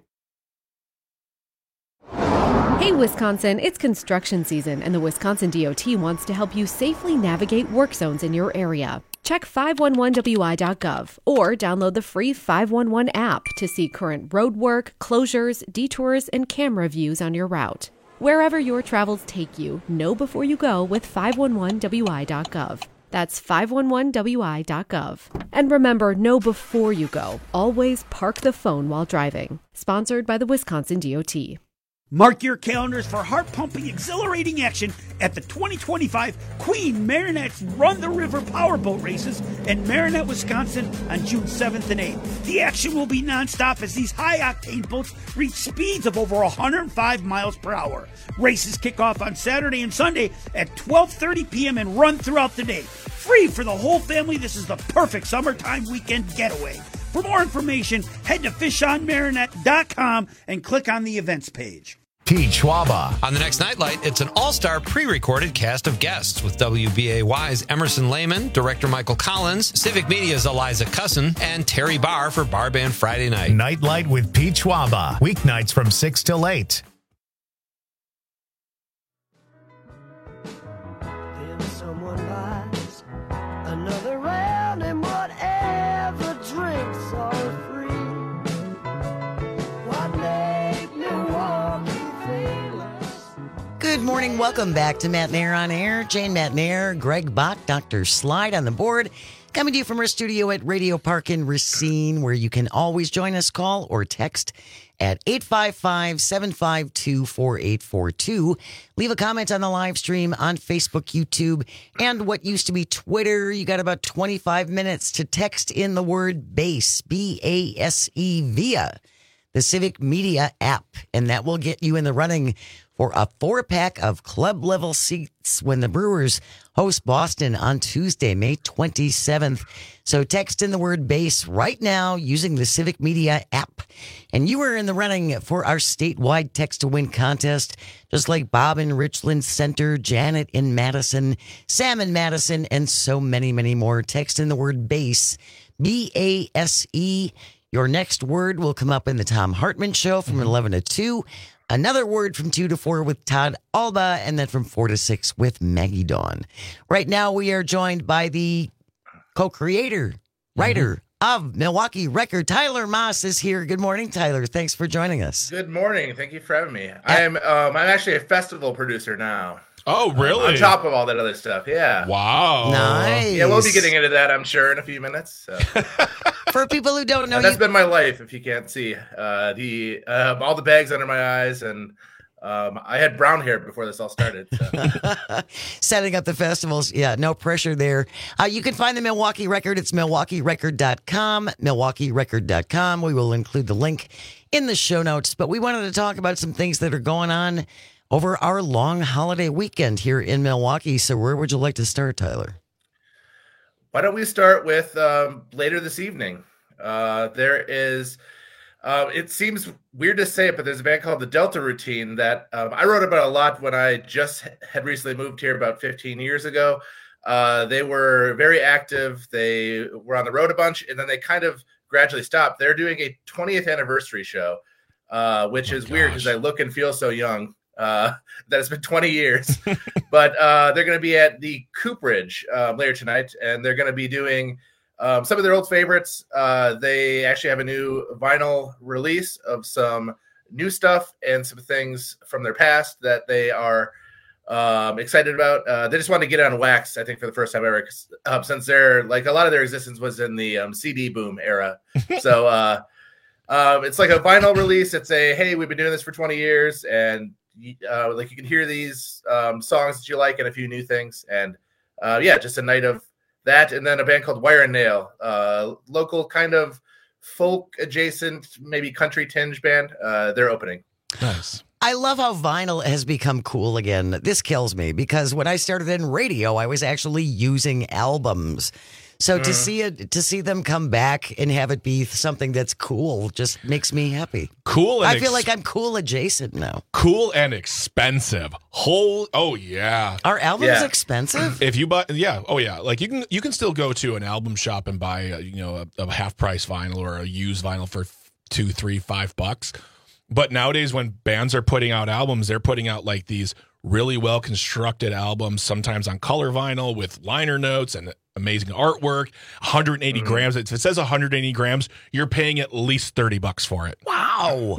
Hey Wisconsin, it's construction season and the Wisconsin D O T wants to help you safely navigate work zones in your area. Check five one one W I dot gov or download the free five one one app to see current road work, closures, detours, and camera views on your route. Wherever your travels take you, know before you go with five one one W I dot gov. That's five one one W I dot gov. And remember, know before you go. Always park the phone while driving. Sponsored by the Wisconsin D O T. Mark your calendars for heart-pumping, exhilarating action at the twenty twenty-five Queen Marinette's Run the River Powerboat Races in Marinette, Wisconsin on June seventh and eighth. The action will be nonstop as these high-octane boats reach speeds of over one hundred five miles per hour. Races kick off on Saturday and Sunday at twelve thirty p.m. and run throughout the day. Free for the whole family, this is the perfect summertime weekend getaway. For more information, head to fish on marinette dot com and click on the events page. Pete Schwaba. On the next Nightlight, it's an all-star pre-recorded cast of guests with W B A Y's Emerson Lehman, director Michael Collins, Civic Media's Eliza Cussin, and Terry Barr for Bar Band Friday Night. Nightlight with Pete Schwaba. Weeknights from six till eight. Then someone buys another round and whatever drinks are free. What make Milwaukee famous? Good morning. Welcome back to Matt Nair on Air. Jane Matt Nair, Greg Bach, Doctor Slide on the board. Coming to you from our studio at Radio Park in Racine, where you can always join us, call or text at eight five five, seven five two, four eight four two. Leave a comment on the live stream on Facebook, YouTube, and what used to be Twitter. You got about twenty-five minutes to text in the word BASE, B A S E, via the Civic Media app, and that will get you in the running for a four-pack of club-level seats when the Brewers host Boston on Tuesday, May twenty-seventh. So text in the word BASE right now using the Civic Media app. And you are in the running for our statewide text-to-win contest, just like Bob in Richland Center, Janet in Madison, Sam in Madison, and so many, many more. Text in the word BASE, B A S E. Your next word will come up in the Tom Hartman Show from mm-hmm. eleven to two. Another word from two to four with Todd Alba, and then from four to six with Maggie Dawn. Right now, we are joined by the co-creator, writer mm-hmm. of Milwaukee Record. Tyler Moss is here. Good morning, Tyler. Thanks for joining us. Good morning. Thank you for having me. I'm um, I'm actually a festival producer now. Oh, really? Um, on top of all that other stuff, yeah. Wow. Nice. Yeah, we'll be getting into that, I'm sure, in a few minutes. So. For people who don't know, and that's you... been my life, if you can't see. Uh, the um, all the bags under my eyes, and um, I had brown hair before this all started. So. Setting up the festivals, yeah, no pressure there. Uh, you can find the Milwaukee Record. It's milwaukee record dot com, milwaukee record dot com. We will include the link in the show notes, but we wanted to talk about some things that are going on over our long holiday weekend here in Milwaukee. So where would you like to start, Tyler? Why don't we start with um, later this evening? Uh, there is, uh, it seems weird to say it, but there's a band called the Delta Routine that um, I wrote about a lot when I just had recently moved here about fifteen years ago. Uh, they were very active. They were on the road a bunch, and then they kind of gradually stopped. They're doing a twentieth anniversary show, uh, which oh is gosh. weird because I look and feel so young. Uh, that it's been twenty years, but uh, they're going to be at the Cooperage uh, later tonight, and they're going to be doing um, some of their old favorites. Uh, they actually have a new vinyl release of some new stuff and some things from their past that they are um, excited about. Uh, they just wanted to get it on wax, I think, for the first time ever, uh, since they're like a lot of their existence was in the um, C D boom era. So uh, um, it's like a vinyl release. It's a, hey, we've been doing this for twenty years, and Uh, like you can hear these um, songs that you like and a few new things, and uh, yeah, just a night of that. And then a band called Wire and Nail, uh, local kind of folk adjacent, maybe country tinge band. Uh, they're opening. Nice. I love how vinyl has become cool again. This kills me because when I started in radio, I was actually using albums. So mm. to see it, to see them come back and have it be something that's cool just makes me happy. Cool. And I feel ex- like I'm cool adjacent now. Cool and expensive. Whole. Oh yeah. Are albums yeah. expensive? If you buy, yeah. Oh yeah. Like you can, you can still go to an album shop and buy, a, you know, a, a half price vinyl or a used vinyl for two, three, five bucks. But nowadays, when bands are putting out albums, they're putting out like these really well constructed albums, sometimes on color vinyl with liner notes and amazing artwork, one hundred eighty Mhm. grams. If it says one hundred eighty grams, you're paying at least thirty bucks for it. Wow.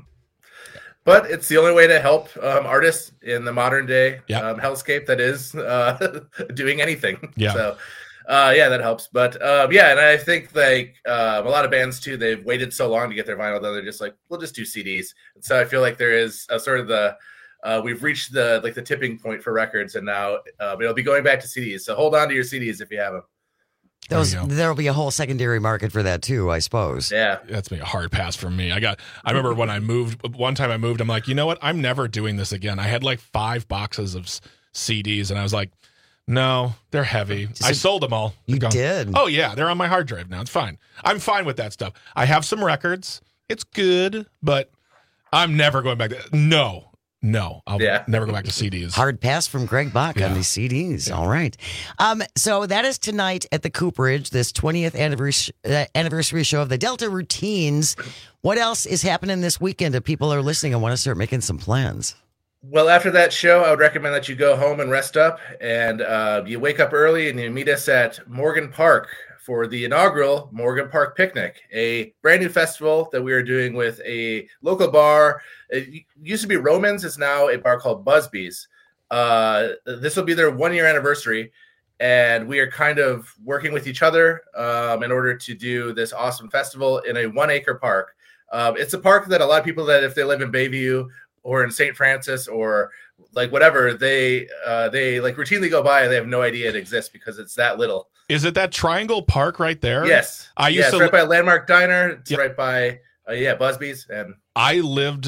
But it's the only way to help um, artists in the modern day Yeah. um, hellscape that is uh, doing anything. Yeah. So, uh, yeah, that helps. But um, yeah, and I think like um, a lot of bands too, they've waited so long to get their vinyl done. They're just like, we'll just do C Ds. And so I feel like there is a sort of the uh, we've reached the like the tipping point for records, and now um, it'll be going back to C Ds. So hold on to your C Ds if you have them. Those there'll be a whole secondary market for that too, I suppose. Yeah, that's me a hard pass for me. I got. I remember when I moved. One time I moved. I'm like, you know what? I'm never doing this again. I had like five boxes of s- C Ds, and I was like, no, they're heavy. I sold them all. You Gone. did? Oh yeah, they're on my hard drive now. It's fine. I'm fine with that stuff. I have some records. It's good, but I'm never going back. To, no, no, I'll Yeah. never go back to C Ds. Hard pass from Greg Bach on these C Ds. All right. Um, so that is tonight at the Cooperage, this twentieth anniversary, uh, anniversary show of the Delta Routines. What else is happening this weekend if people are listening and want to start making some plans? Well, after that show, I would recommend that you go home and rest up, and uh, you wake up early and you meet us at Morgan Park for the inaugural Morgan Park Picnic, a brand new festival that we are doing with a local bar. It used to be Romans. It's now a bar called Busby's. Uh, this will be their one-year anniversary, and we are kind of working with each other um, in order to do this awesome festival in a one-acre park. Um, it's a park that a lot of people that if they live in Bayview or in Saint Francis or like whatever, they uh, they like routinely go by and they have no idea it exists because it's that little. Is it that Triangle Park right there? Yes, I used yeah, it's to right by Landmark Diner. It's Yep. right by uh, yeah Busby's, and I lived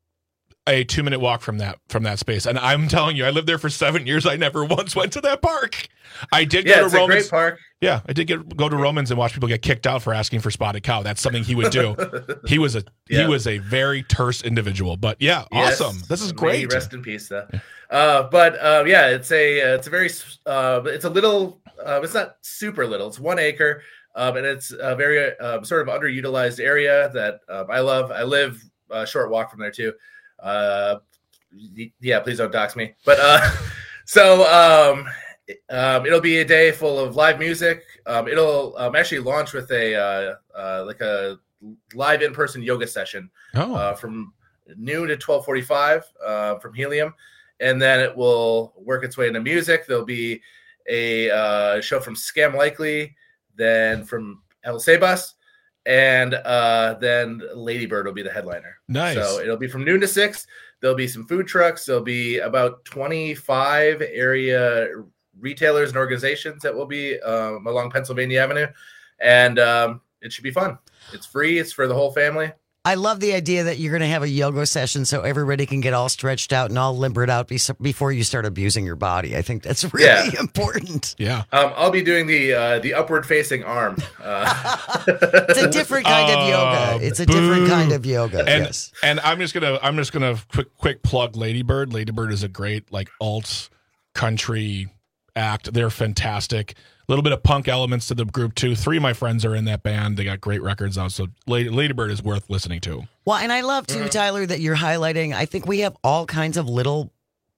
a two minute walk from that from that space, and I'm telling you, I lived there for seven years. I never once went to that park. I did yeah, go it's to a Romans. great park. Yeah, I did get go to Romans and watch people get kicked out for asking for spotted cow. That's something he would do. He was a Yeah. he was a very terse individual. But yeah, Yes. awesome. This is May great. he rest in peace, though. Uh, but uh, yeah, it's a uh, it's a very uh, it's a little uh, it's not super little. It's one acre, um, and it's a very uh, sort of underutilized area that um, I love. I live a short walk from there too. Uh, y- yeah, please don't dox me. But uh, so um, um, it'll be a day full of live music. Um, it'll um, actually launch with a uh, uh, like a live in person yoga session Oh. uh, from noon to twelve forty-five uh, from Helium, and then it will work its way into music. There'll be a uh, show from Scam Likely, then from El Sebas, and uh, then Ladybird will be the headliner. Nice. So it'll be from noon to six. There'll be some food trucks. There'll be about twenty-five area retailers and organizations that will be um, along Pennsylvania Avenue, and um, it should be fun. It's free. It's for the whole family. I love the idea that you're going to have a yoga session so everybody can get all stretched out and all limbered out be- before you start abusing your body. I think that's really Yeah. important. Yeah. Um, I'll be doing the uh, the upward facing arm. Uh, It's a different kind of yoga. It's a different kind of yoga. And yes. and I'm just gonna I'm just gonna quick quick plug Ladybird. Ladybird is a great like alt country act. They're fantastic. A little bit of punk elements to the group too. Three of my friends are in that band. They got great records out. So Lady, Ladybird is worth listening to. Well, and I love too, Tyler, that you're highlighting. I think we have all kinds of little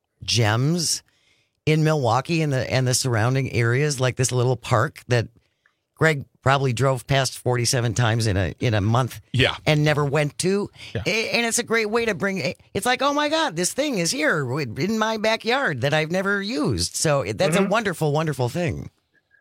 gems in Milwaukee and the and the surrounding areas, like this little park that Greg probably drove past forty-seven times in a in a month. Yeah. And never went to. Yeah. A- And it's a great way to bring it's like, oh my God, this thing is here in my backyard that I've never used. So that's a Mhm. wonderful, wonderful thing.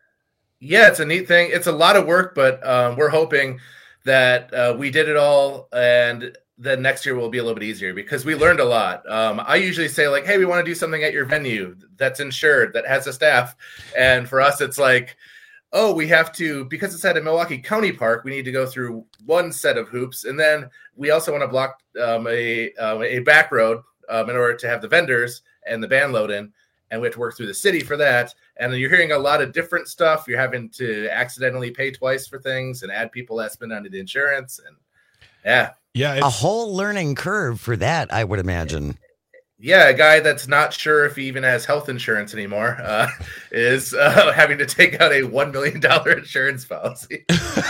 yeah, it's a neat thing. It's a lot of work, but um, we're hoping that uh, we did it all, and then next year will be a little bit easier because we learned a lot. Um, I usually say like, "Hey, we want to do something at your venue that's insured, that has a staff," and for us, it's like, "Oh, we have to because it's at a Milwaukee County Park. We need to go through one set of hoops, and then we also want to block um, a um, a back road um, in order to have the vendors and the band load in." And we have to work through the city for that. And then you're hearing a lot of different stuff. You're having to accidentally pay twice for things and add people that spend under the insurance. And yeah. Yeah. A whole learning curve for that, I would imagine. Yeah, a guy that's not sure if he even has health insurance anymore uh, is uh, having to take out a one million dollars insurance policy.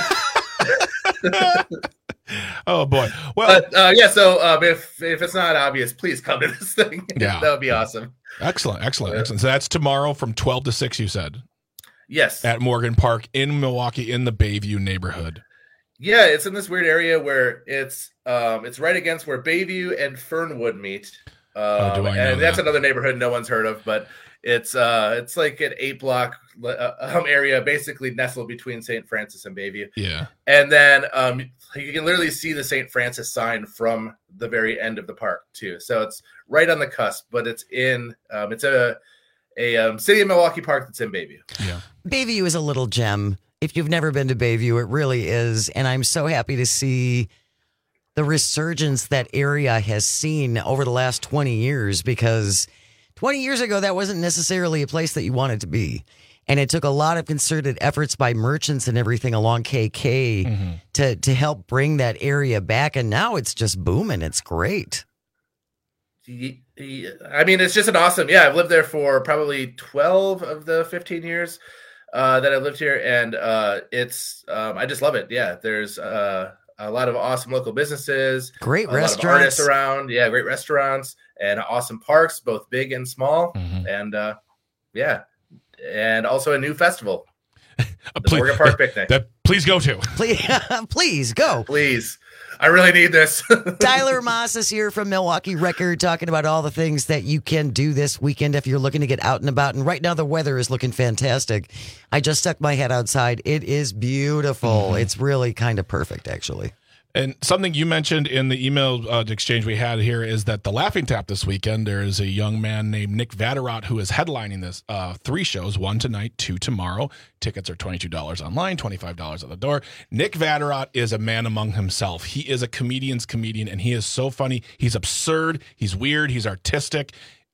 Oh boy. Well, But, uh, yeah. So um, if if it's not obvious, please come to this thing. Yeah. That would be awesome. excellent, excellent, excellent. So that's tomorrow from twelve to six, you said. Yes. At Morgan Park in Milwaukee in the Bayview neighborhood. Yeah, it's in this weird area where it's um, it's right against where Bayview and Fernwood meet. Um, oh, do I know and that's that? another neighborhood no one's heard of, but it's uh, it's like an eight block uh, um, area, basically nestled between Saint Francis and Bayview. Yeah. And then um, you can literally see the Saint Francis sign from the very end of the park too. So it's right on the cusp, but it's in um, it's a a um, City of Milwaukee park that's in Bayview. Yeah. Bayview is a little gem. If you've never been to Bayview, it really is. And I'm so happy to see the resurgence that area has seen over the last twenty years, because twenty years ago, that wasn't necessarily a place that you wanted to be. And it took a lot of concerted efforts by merchants and everything along K K mm-hmm. to, to help bring that area back. And now it's just booming. It's great. I mean, it's just an awesome, yeah, I've lived there for probably twelve of the fifteen years uh, that I've lived here. And uh, it's, um, I just love it. Yeah, there's uh, a lot of awesome local businesses. Great a restaurants. lot of artists around. Yeah, great restaurants and awesome parks, both big and small. Mm-hmm. And uh, yeah, and also a new festival. Uh, the please, Morgan Park Picnic. That, please go to. Please, please go. Please. I really need this. Tyler Moss is here from Milwaukee Record talking about all the things that you can do this weekend if you're looking to get out and about. And right now the weather is looking fantastic. I just stuck my head outside. It is beautiful. Mm-hmm. It's really kind of perfect, actually. And something you mentioned in the email uh, exchange we had here is that the Laughing Tap this weekend, there is a young man named Nick Vatterott who is headlining this uh, three shows, one tonight, two tomorrow. Tickets are twenty-two dollars online, twenty-five dollars at the door. Nick Vatterott is a man among himself. He is a comedian's comedian, and he is so funny. He's absurd. He's weird. He's artistic.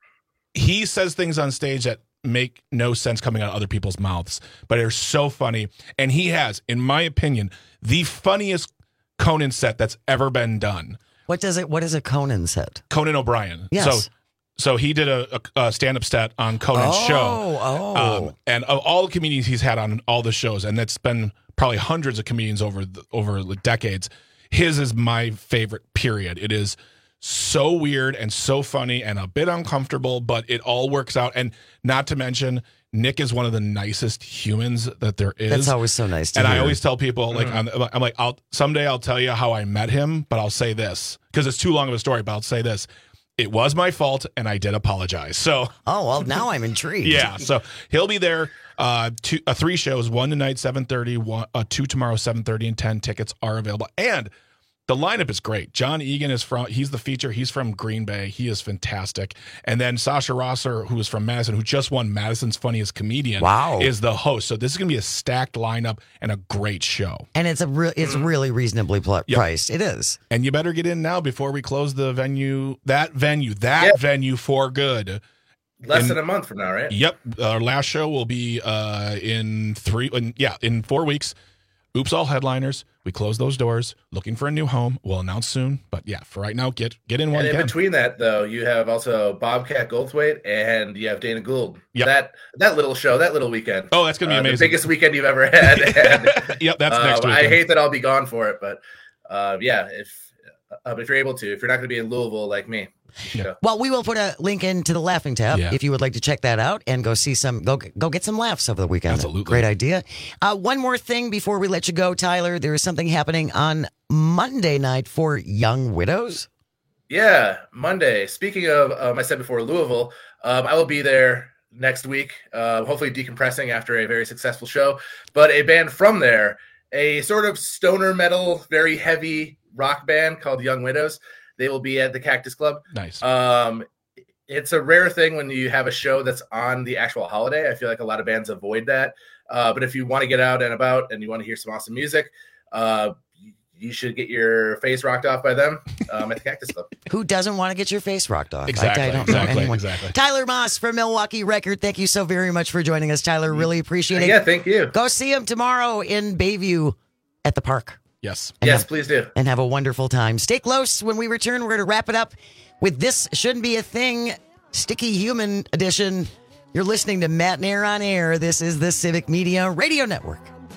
He says things on stage that make no sense coming out of other people's mouths, but they're so funny. And he has, in my opinion, the funniest Conan set that's ever been done. What does it? What is a Conan set? Conan O'Brien. Yes. So, so he did a, a, a stand-up set on Conan's oh, show. Oh, um, and of all the comedians he's had on all the shows, and that's been probably hundreds of comedians over the, over the decades. His is my favorite. Period. It is so weird and so funny and a bit uncomfortable, but it all works out. And not to mention, Nick is one of the nicest humans that there is. That's always so nice to and hear. I always tell people, like, Mm-hmm. I'm, I'm like, I'll someday I'll tell you how I met him, but I'll say this because it's too long of a story. But I'll say this: it was my fault, and I did apologize. So, oh well, now I'm intrigued. Yeah, so he'll be there. Uh, two, uh, three shows: one tonight, seven thirty, one, uh, two tomorrow, seven thirty, and ten. Tickets are available, and the lineup is great. John Egan is from, he's the feature. He's from Green Bay. He is fantastic. And then Sasha Rosser, who is from Madison, who just won Madison's Funniest Comedian, wow. is the host. So this is going to be a stacked lineup and a great show. And it's a re- it's really reasonably pl- Yep. priced. It is. And you better get in now before we close the venue, that venue, that Yep. venue for good. Less In- than a month from now, right? Yep. Our last show will be uh, in three, in, yeah, in four weeks. Oops, all headliners. We close those doors. Looking for a new home. We'll announce soon. But yeah, for right now, get get in one. And in again. between that, though, you have also Bobcat Goldthwait and you have Dana Gould. Yep. That that little show, that little weekend. Oh, that's gonna be uh, amazing. The biggest weekend you've ever had. And, Yep, that's uh, next week. I hate that I'll be gone for it, but uh, yeah, if uh, if you're able to, if you're not going to be in Louisville like me. Yeah. Well, we will put a link into the Laughing Tap Yeah. if you would like to check that out and go see some, go go get some laughs over the weekend. Absolutely. Great idea. Uh, one more thing before we let you go, Tyler. There is something happening on Monday night for Young Widows. Yeah, Monday. Speaking of, um, I said before, Louisville, um, I will be there next week, uh, hopefully decompressing after a very successful show. But a band from there, a sort of stoner metal, very heavy rock band called Young Widows. They will be at the Cactus Club. Nice. Um, it's a rare thing when you have a show that's on the actual holiday. I feel like a lot of bands avoid that. Uh, but if you want to get out and about and you want to hear some awesome music, uh, you should get your face rocked off by them um, at the Cactus Club. Who doesn't want to get your face rocked off? Exactly, I, I don't exactly, know anyone. exactly. Tyler Moss from Milwaukee Record. Thank you so very much for joining us, Tyler. Really appreciate it. Yeah, thank you. Go see him tomorrow in Bayview at the park. Yes. And yes, have, please do. And have a wonderful time. Stay close. When we return, we're going to wrap it up with This Shouldn't Be a Thing, Sticky Human Edition. You're listening to Matt and Air on Air. This is the Civic Media Radio Network.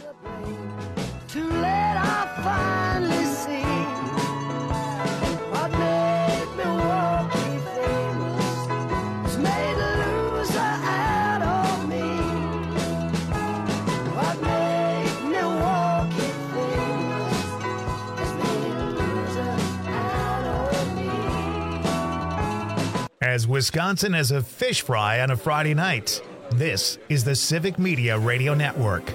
Too late, I finally see what made Milwaukee famous. It's made a loser out of me. as Wisconsin as a fish fry on a Friday night. This is the Civic Media Radio Network.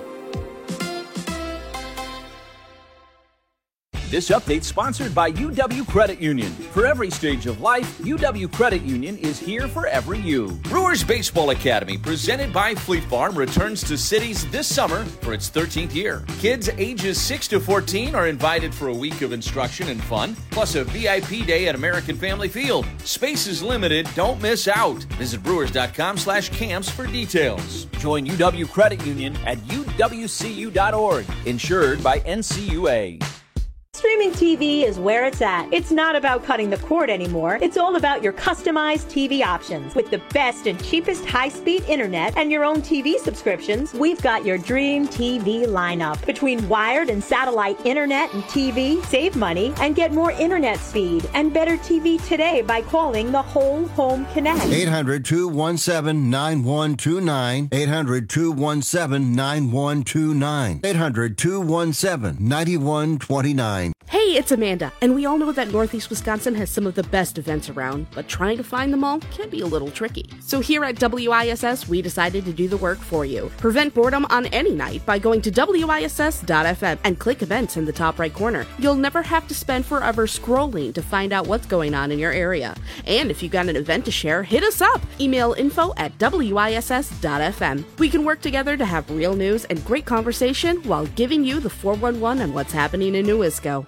This update sponsored by U W Credit Union. For every stage of life, U W Credit Union is here for every you. Brewers Baseball Academy, presented by Fleet Farm, returns to cities this summer for its thirteenth year. Kids ages six to fourteen are invited for a week of instruction and fun, plus a V I P day at American Family Field. Space is limited. Don't miss out. Visit brewers.com slash camps for details. Join U W Credit Union at U W C U dot org. Insured by N C U A. Streaming T V is where it's at. It's not about cutting the cord anymore. It's all about your customized T V options. With the best and cheapest high-speed internet and your own T V subscriptions, we've got your dream T V lineup. Between wired and satellite internet and T V, save money and get more internet speed and better T V today by calling the Whole Home Connect. eight hundred, two one seven, nine one two nine. eight hundred, two one seven, nine one two nine. eight hundred, two one seven, nine one two nine. Hey, it's Amanda, and we all know that Northeast Wisconsin has some of the best events around, but trying to find them all can be a little tricky. So here at W I S S, we decided to do the work for you. Prevent boredom on any night by going to W I S S dot F M and click events in the top right corner. You'll never have to spend forever scrolling to find out what's going on in your area. And if you've got an event to share, hit us up. Email info at W I S S dot F M. We can work together to have real news and great conversation while giving you the four one one on what's happening in New Isco.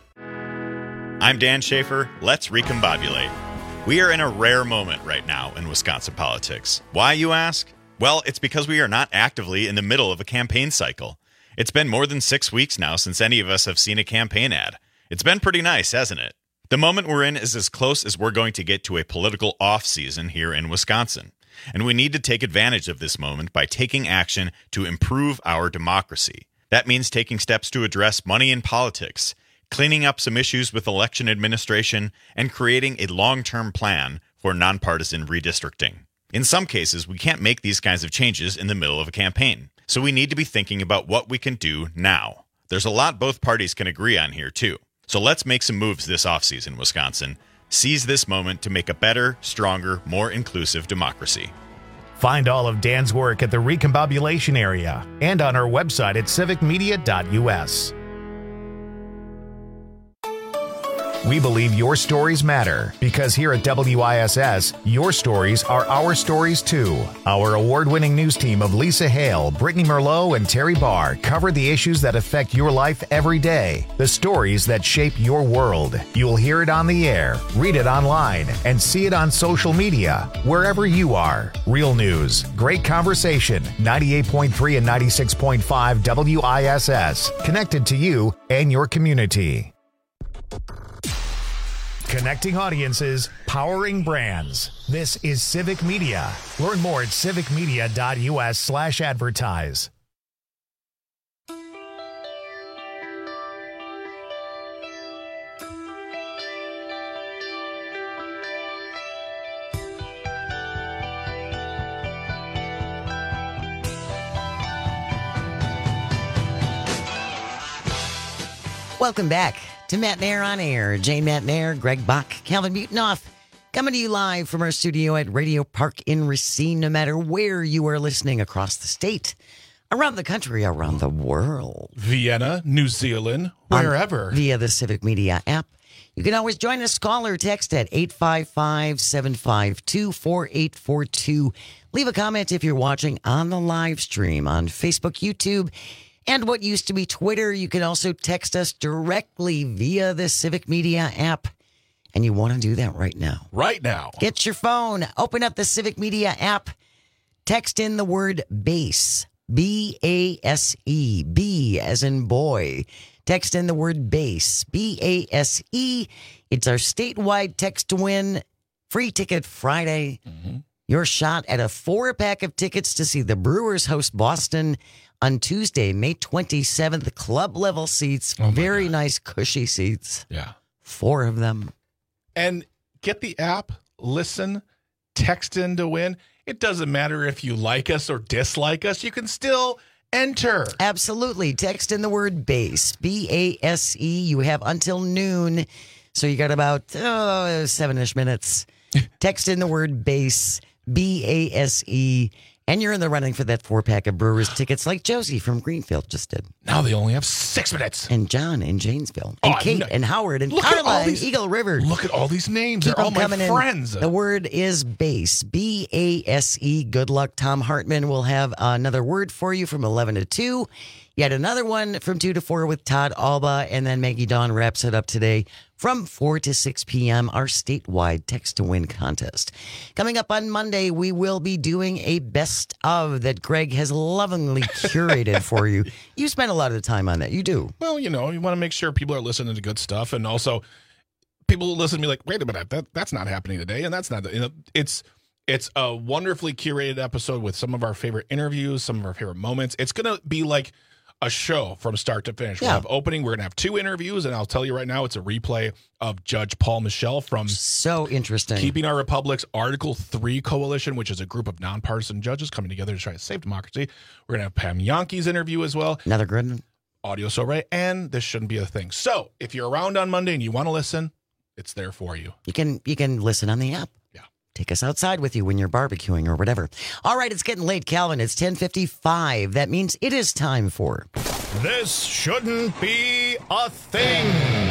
I'm Dan Schaefer. Let's recombobulate. We are in a rare moment right now in Wisconsin politics. Why, you ask? Well, it's because we are not actively in the middle of a campaign cycle. It's been more than six weeks now since any of us have seen a campaign ad. It's been pretty nice, hasn't it? The moment we're in is as close as we're going to get to a political off-season here in Wisconsin. And we need to take advantage of this moment by taking action to improve our democracy. That means taking steps to address money in politics, cleaning up some issues with election administration, and creating a long-term plan for nonpartisan redistricting. In some cases, we can't make these kinds of changes in the middle of a campaign, so we need to be thinking about what we can do now. There's a lot both parties can agree on here, too. So let's make some moves this offseason, Wisconsin. Seize this moment to make a better, stronger, more inclusive democracy. Find all of Dan's work at the Recombobulation area and on our website at civic media dot U S. We believe your stories matter because here at W I S S, your stories are our stories too. Our award-winning news team of Lisa Hale, Brittany Merlot, and Terry Barr cover the issues that affect your life every day, the stories that shape your world. You'll hear it on the air, read it online, and see it on social media, wherever you are. Real news, great conversation, ninety-eight point three and ninety-six point five W I S S, connected to you and your community. Connecting audiences, powering brands. This is Civic Media. Learn more at civic media dot U S slash advertise. Welcome back to Matt Nair on Air. Jane Matt Nair, Greg Bach, Calvin Mutenoff, coming to you live from our studio at Radio Park in Racine. No matter where you are listening across the state, around the country, around the world. Vienna, New Zealand, wherever. On, via the Civic Media app. You can always join us. Call or text at eight five five, seven five two, four eight four two. Leave a comment if you're watching on the live stream on Facebook, YouTube, and what used to be Twitter. You can also text us directly via the Civic Media app. And you want to do that right now. Right now. Get your phone. Open up the Civic Media app. Text in the word BASE. B A S E. B as in boy. Text in the word BASE. B A S E. It's our statewide text to win. Free Ticket Friday. Mm-hmm. Your shot at a four-pack of tickets to see the Brewers host Boston on Tuesday, May twenty-seventh, club level seats, oh very God. nice cushy seats. Yeah. Four of them. And get the app, listen, text in to win. It doesn't matter if you like us or dislike us. You can still enter. Absolutely. Text in the word BASE, B A S E. You have until noon. So you got about oh, seven-ish minutes Text in the word BASE, B A S E, and you're in the running for that four-pack of Brewers tickets like Josie from Greenfield just did. Now they only have six minutes. And John in Janesville. Oh, And Kate I'm- and Howard and Look at all Carla and these- Eagle River. Look at all these names. Keep They're all them my coming friends. in. The word is BASE, B A S E. Good luck. Tom Hartman will have another word for you from eleven to two. Yet another one from two to four with Todd Alba. And then Maggie Dawn wraps it up today from four to six p.m., our statewide Text to Win contest. Coming up on Monday, we will be doing a best of that Greg has lovingly curated for you. You spend a lot of the time on that. You do. Well, you know, you want to make sure people are listening to good stuff, and also people listen to me like, wait a minute, that that's not happening today, and that's not. You know, it's it's a wonderfully curated episode with some of our favorite interviews, some of our favorite moments. It's gonna be like a show from start to finish. We'll Yeah. have opening. We're gonna have two interviews, and I'll tell you right now, it's a replay of Judge Paul Michel from So interesting. Keeping Our Republic's Article three Coalition, which is a group of nonpartisan judges coming together to try to save democracy. We're gonna have Pam Yonke's interview as well. Another good one. Audio Sorbet, and this shouldn't be a thing. So if you're around on Monday and you want to listen, it's there for you. You can you can listen on the app. Yeah. Take us outside with you when you're barbecuing or whatever. All right, it's getting late, Calvin. It's ten fifty-five. That means it is time for This shouldn't be a thing.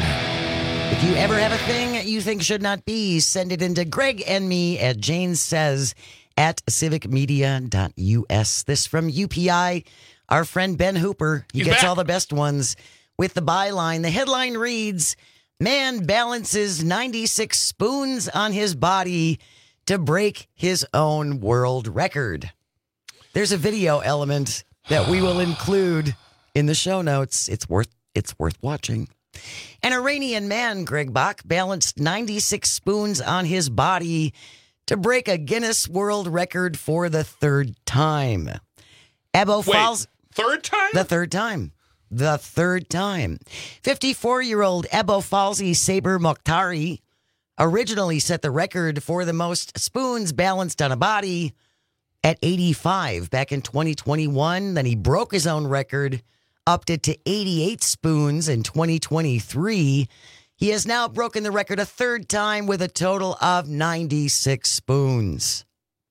If you ever have a thing you think should not be, send it into Greg and me at Jane Says at civic media dot U S. This from U P I, our friend Ben Hooper. He He's gets back. all the best ones with the byline. The headline reads, Man balances ninety-six spoons on his body to break his own world record. There's a video element that we will include in the show notes. It's worth it's worth watching. An Iranian man, Greg Bach, balanced ninety-six spoons on his body to break a Guinness World Record for the third time. Ebo Wait, Falls. third time? The third time. The third time. fifty-four-year-old Ebo Falsi Saber Mokhtari originally set the record for the most spoons balanced on a body at eighty-five back in twenty twenty-one. Then he broke his own record, upped it to eighty-eight spoons in twenty twenty-three. He has now broken the record a third time with a total of ninety-six spoons.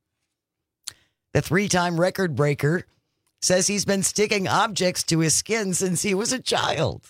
The three-time record breaker says he's been sticking objects to his skin since he was a child.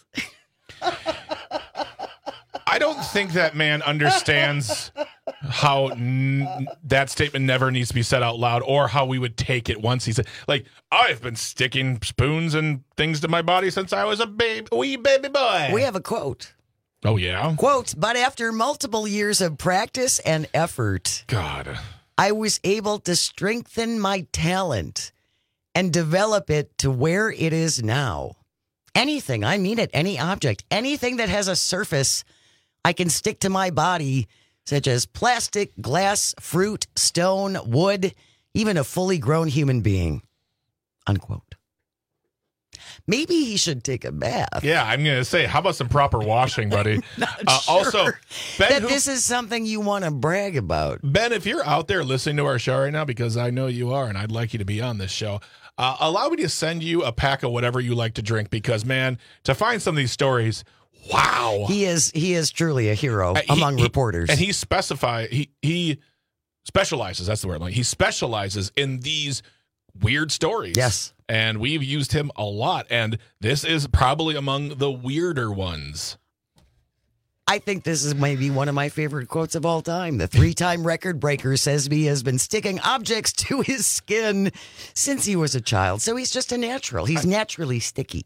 I don't think that man understands how n- that statement never needs to be said out loud, or how we would take it once he said, like, I've been sticking spoons and things to my body since I was a baby, wee baby boy. We have a quote. Oh, yeah? Quote, but after multiple years of practice and effort, God, I was able to strengthen my talent and develop it to where it is now. Anything, I mean it, any object, anything that has a surface I can stick to my body, such as plastic, glass, fruit, stone, wood, even a fully grown human being. Unquote. Maybe he should take a bath. Yeah, I'm going to say, how about some proper washing, buddy? uh, Sure Also, Ben, that who- this is something you want to brag about. Ben, if you're out there listening to our show right now, because I know you are, and I'd like you to be on this show, uh, allow me to send you a pack of whatever you like to drink, because, man, to find some of these stories, wow. He is he is truly a hero Uh, he- among he- reporters. And he specify he he specializes, that's the word, like he specializes in these weird stories. Yes. And we've used him a lot, and this is probably among the weirder ones. I think this is maybe one of my favorite quotes of all time. The three-time record breaker says he has been sticking objects to his skin since he was a child. So he's just a natural. He's naturally sticky.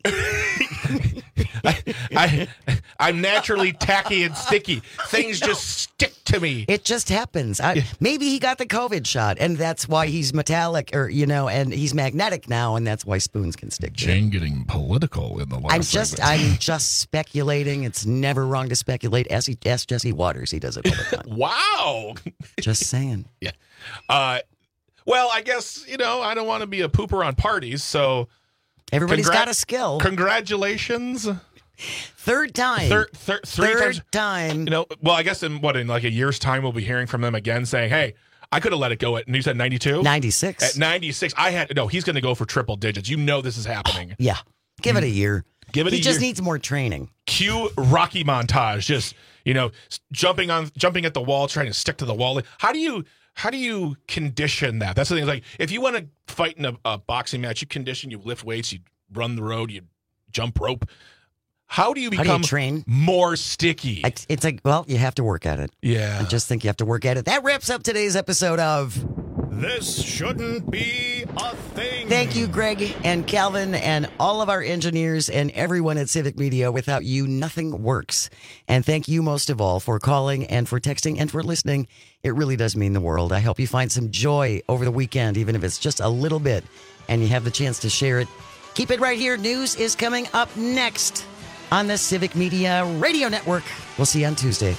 I, I'm naturally tacky and sticky. Things just stick to me. It just happens. I, maybe he got the COVID shot, and that's why he's metallic, or you know, and he's magnetic now, and that's why spoons can stick to him. Jane getting political in the last I'm just, segment. I'm just speculating. It's never wrong to speculate. Ask, ask Jesse Waters. He does it all the time. Wow. Just saying. Yeah. Uh, well, I guess, you know, I don't want to be a pooper on parties, so. Everybody's Congra- got a skill. Congratulations. Third time. Third, thir- three Third times. time. You know, well, I guess in what, in like a year's time, we'll be hearing from them again saying, hey, I could have let it go at, and you said ninety-two? ninety-six. At ninety-six, I had, no, he's going to go for triple digits. You know this is happening. Yeah. Give it a year. Give it he a just year. needs more training. Cue Rocky montage, just you know, jumping on, jumping at the wall, trying to stick to the wall. How do you, how do you condition that? That's the thing. Like, if you want to fight in a, a boxing match, you condition, you lift weights, you run the road, you jump rope. How do you become How do you train? more sticky? It's, it's like, well, you have to work at it. Yeah. I just think you have to work at it. That wraps up today's episode of This Shouldn't Be a Thing. Thank you, Greg and Calvin and all of our engineers and everyone at Civic Media. Without you, nothing works. And thank you most of all for calling and for texting and for listening. It really does mean the world. I hope you find some joy over the weekend, even if it's just a little bit, and you have the chance to share it. Keep it right here. News is coming up next on the Civic Media Radio Network. We'll see you on Tuesday.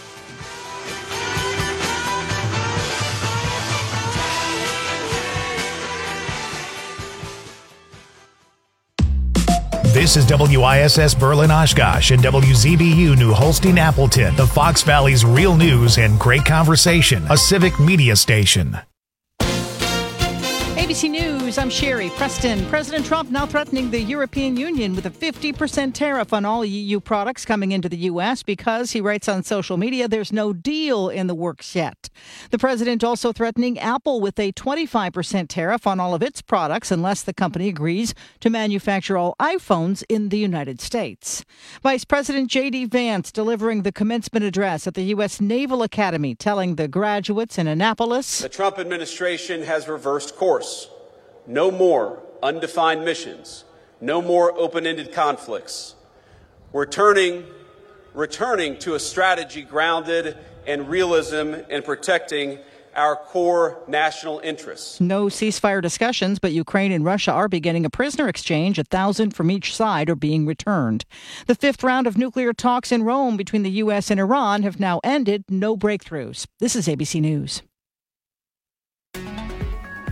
This is W I S S Berlin Oshkosh and W Z B U New Holstein Appleton, the Fox Valley's real news and great conversation, a Civic Media station. A B C News, I'm Sherry Preston. President Trump now threatening the European Union with a fifty percent tariff on all E U products coming into the U S because, he writes on social media, there's no deal in the works yet. The president also threatening Apple with a twenty-five percent tariff on all of its products unless the company agrees to manufacture all iPhones in the United States. Vice President J D Vance delivering the commencement address at the U S Naval Academy, telling the graduates in Annapolis, the Trump administration has reversed course. No more undefined missions. No more open-ended conflicts. We're turning, returning to a strategy grounded in realism and protecting our core national interests. No ceasefire discussions, but Ukraine and Russia are beginning a prisoner exchange. A thousand from each side are being returned. The fifth round of nuclear talks in Rome between the U S and Iran have now ended. No breakthroughs. This is A B C News.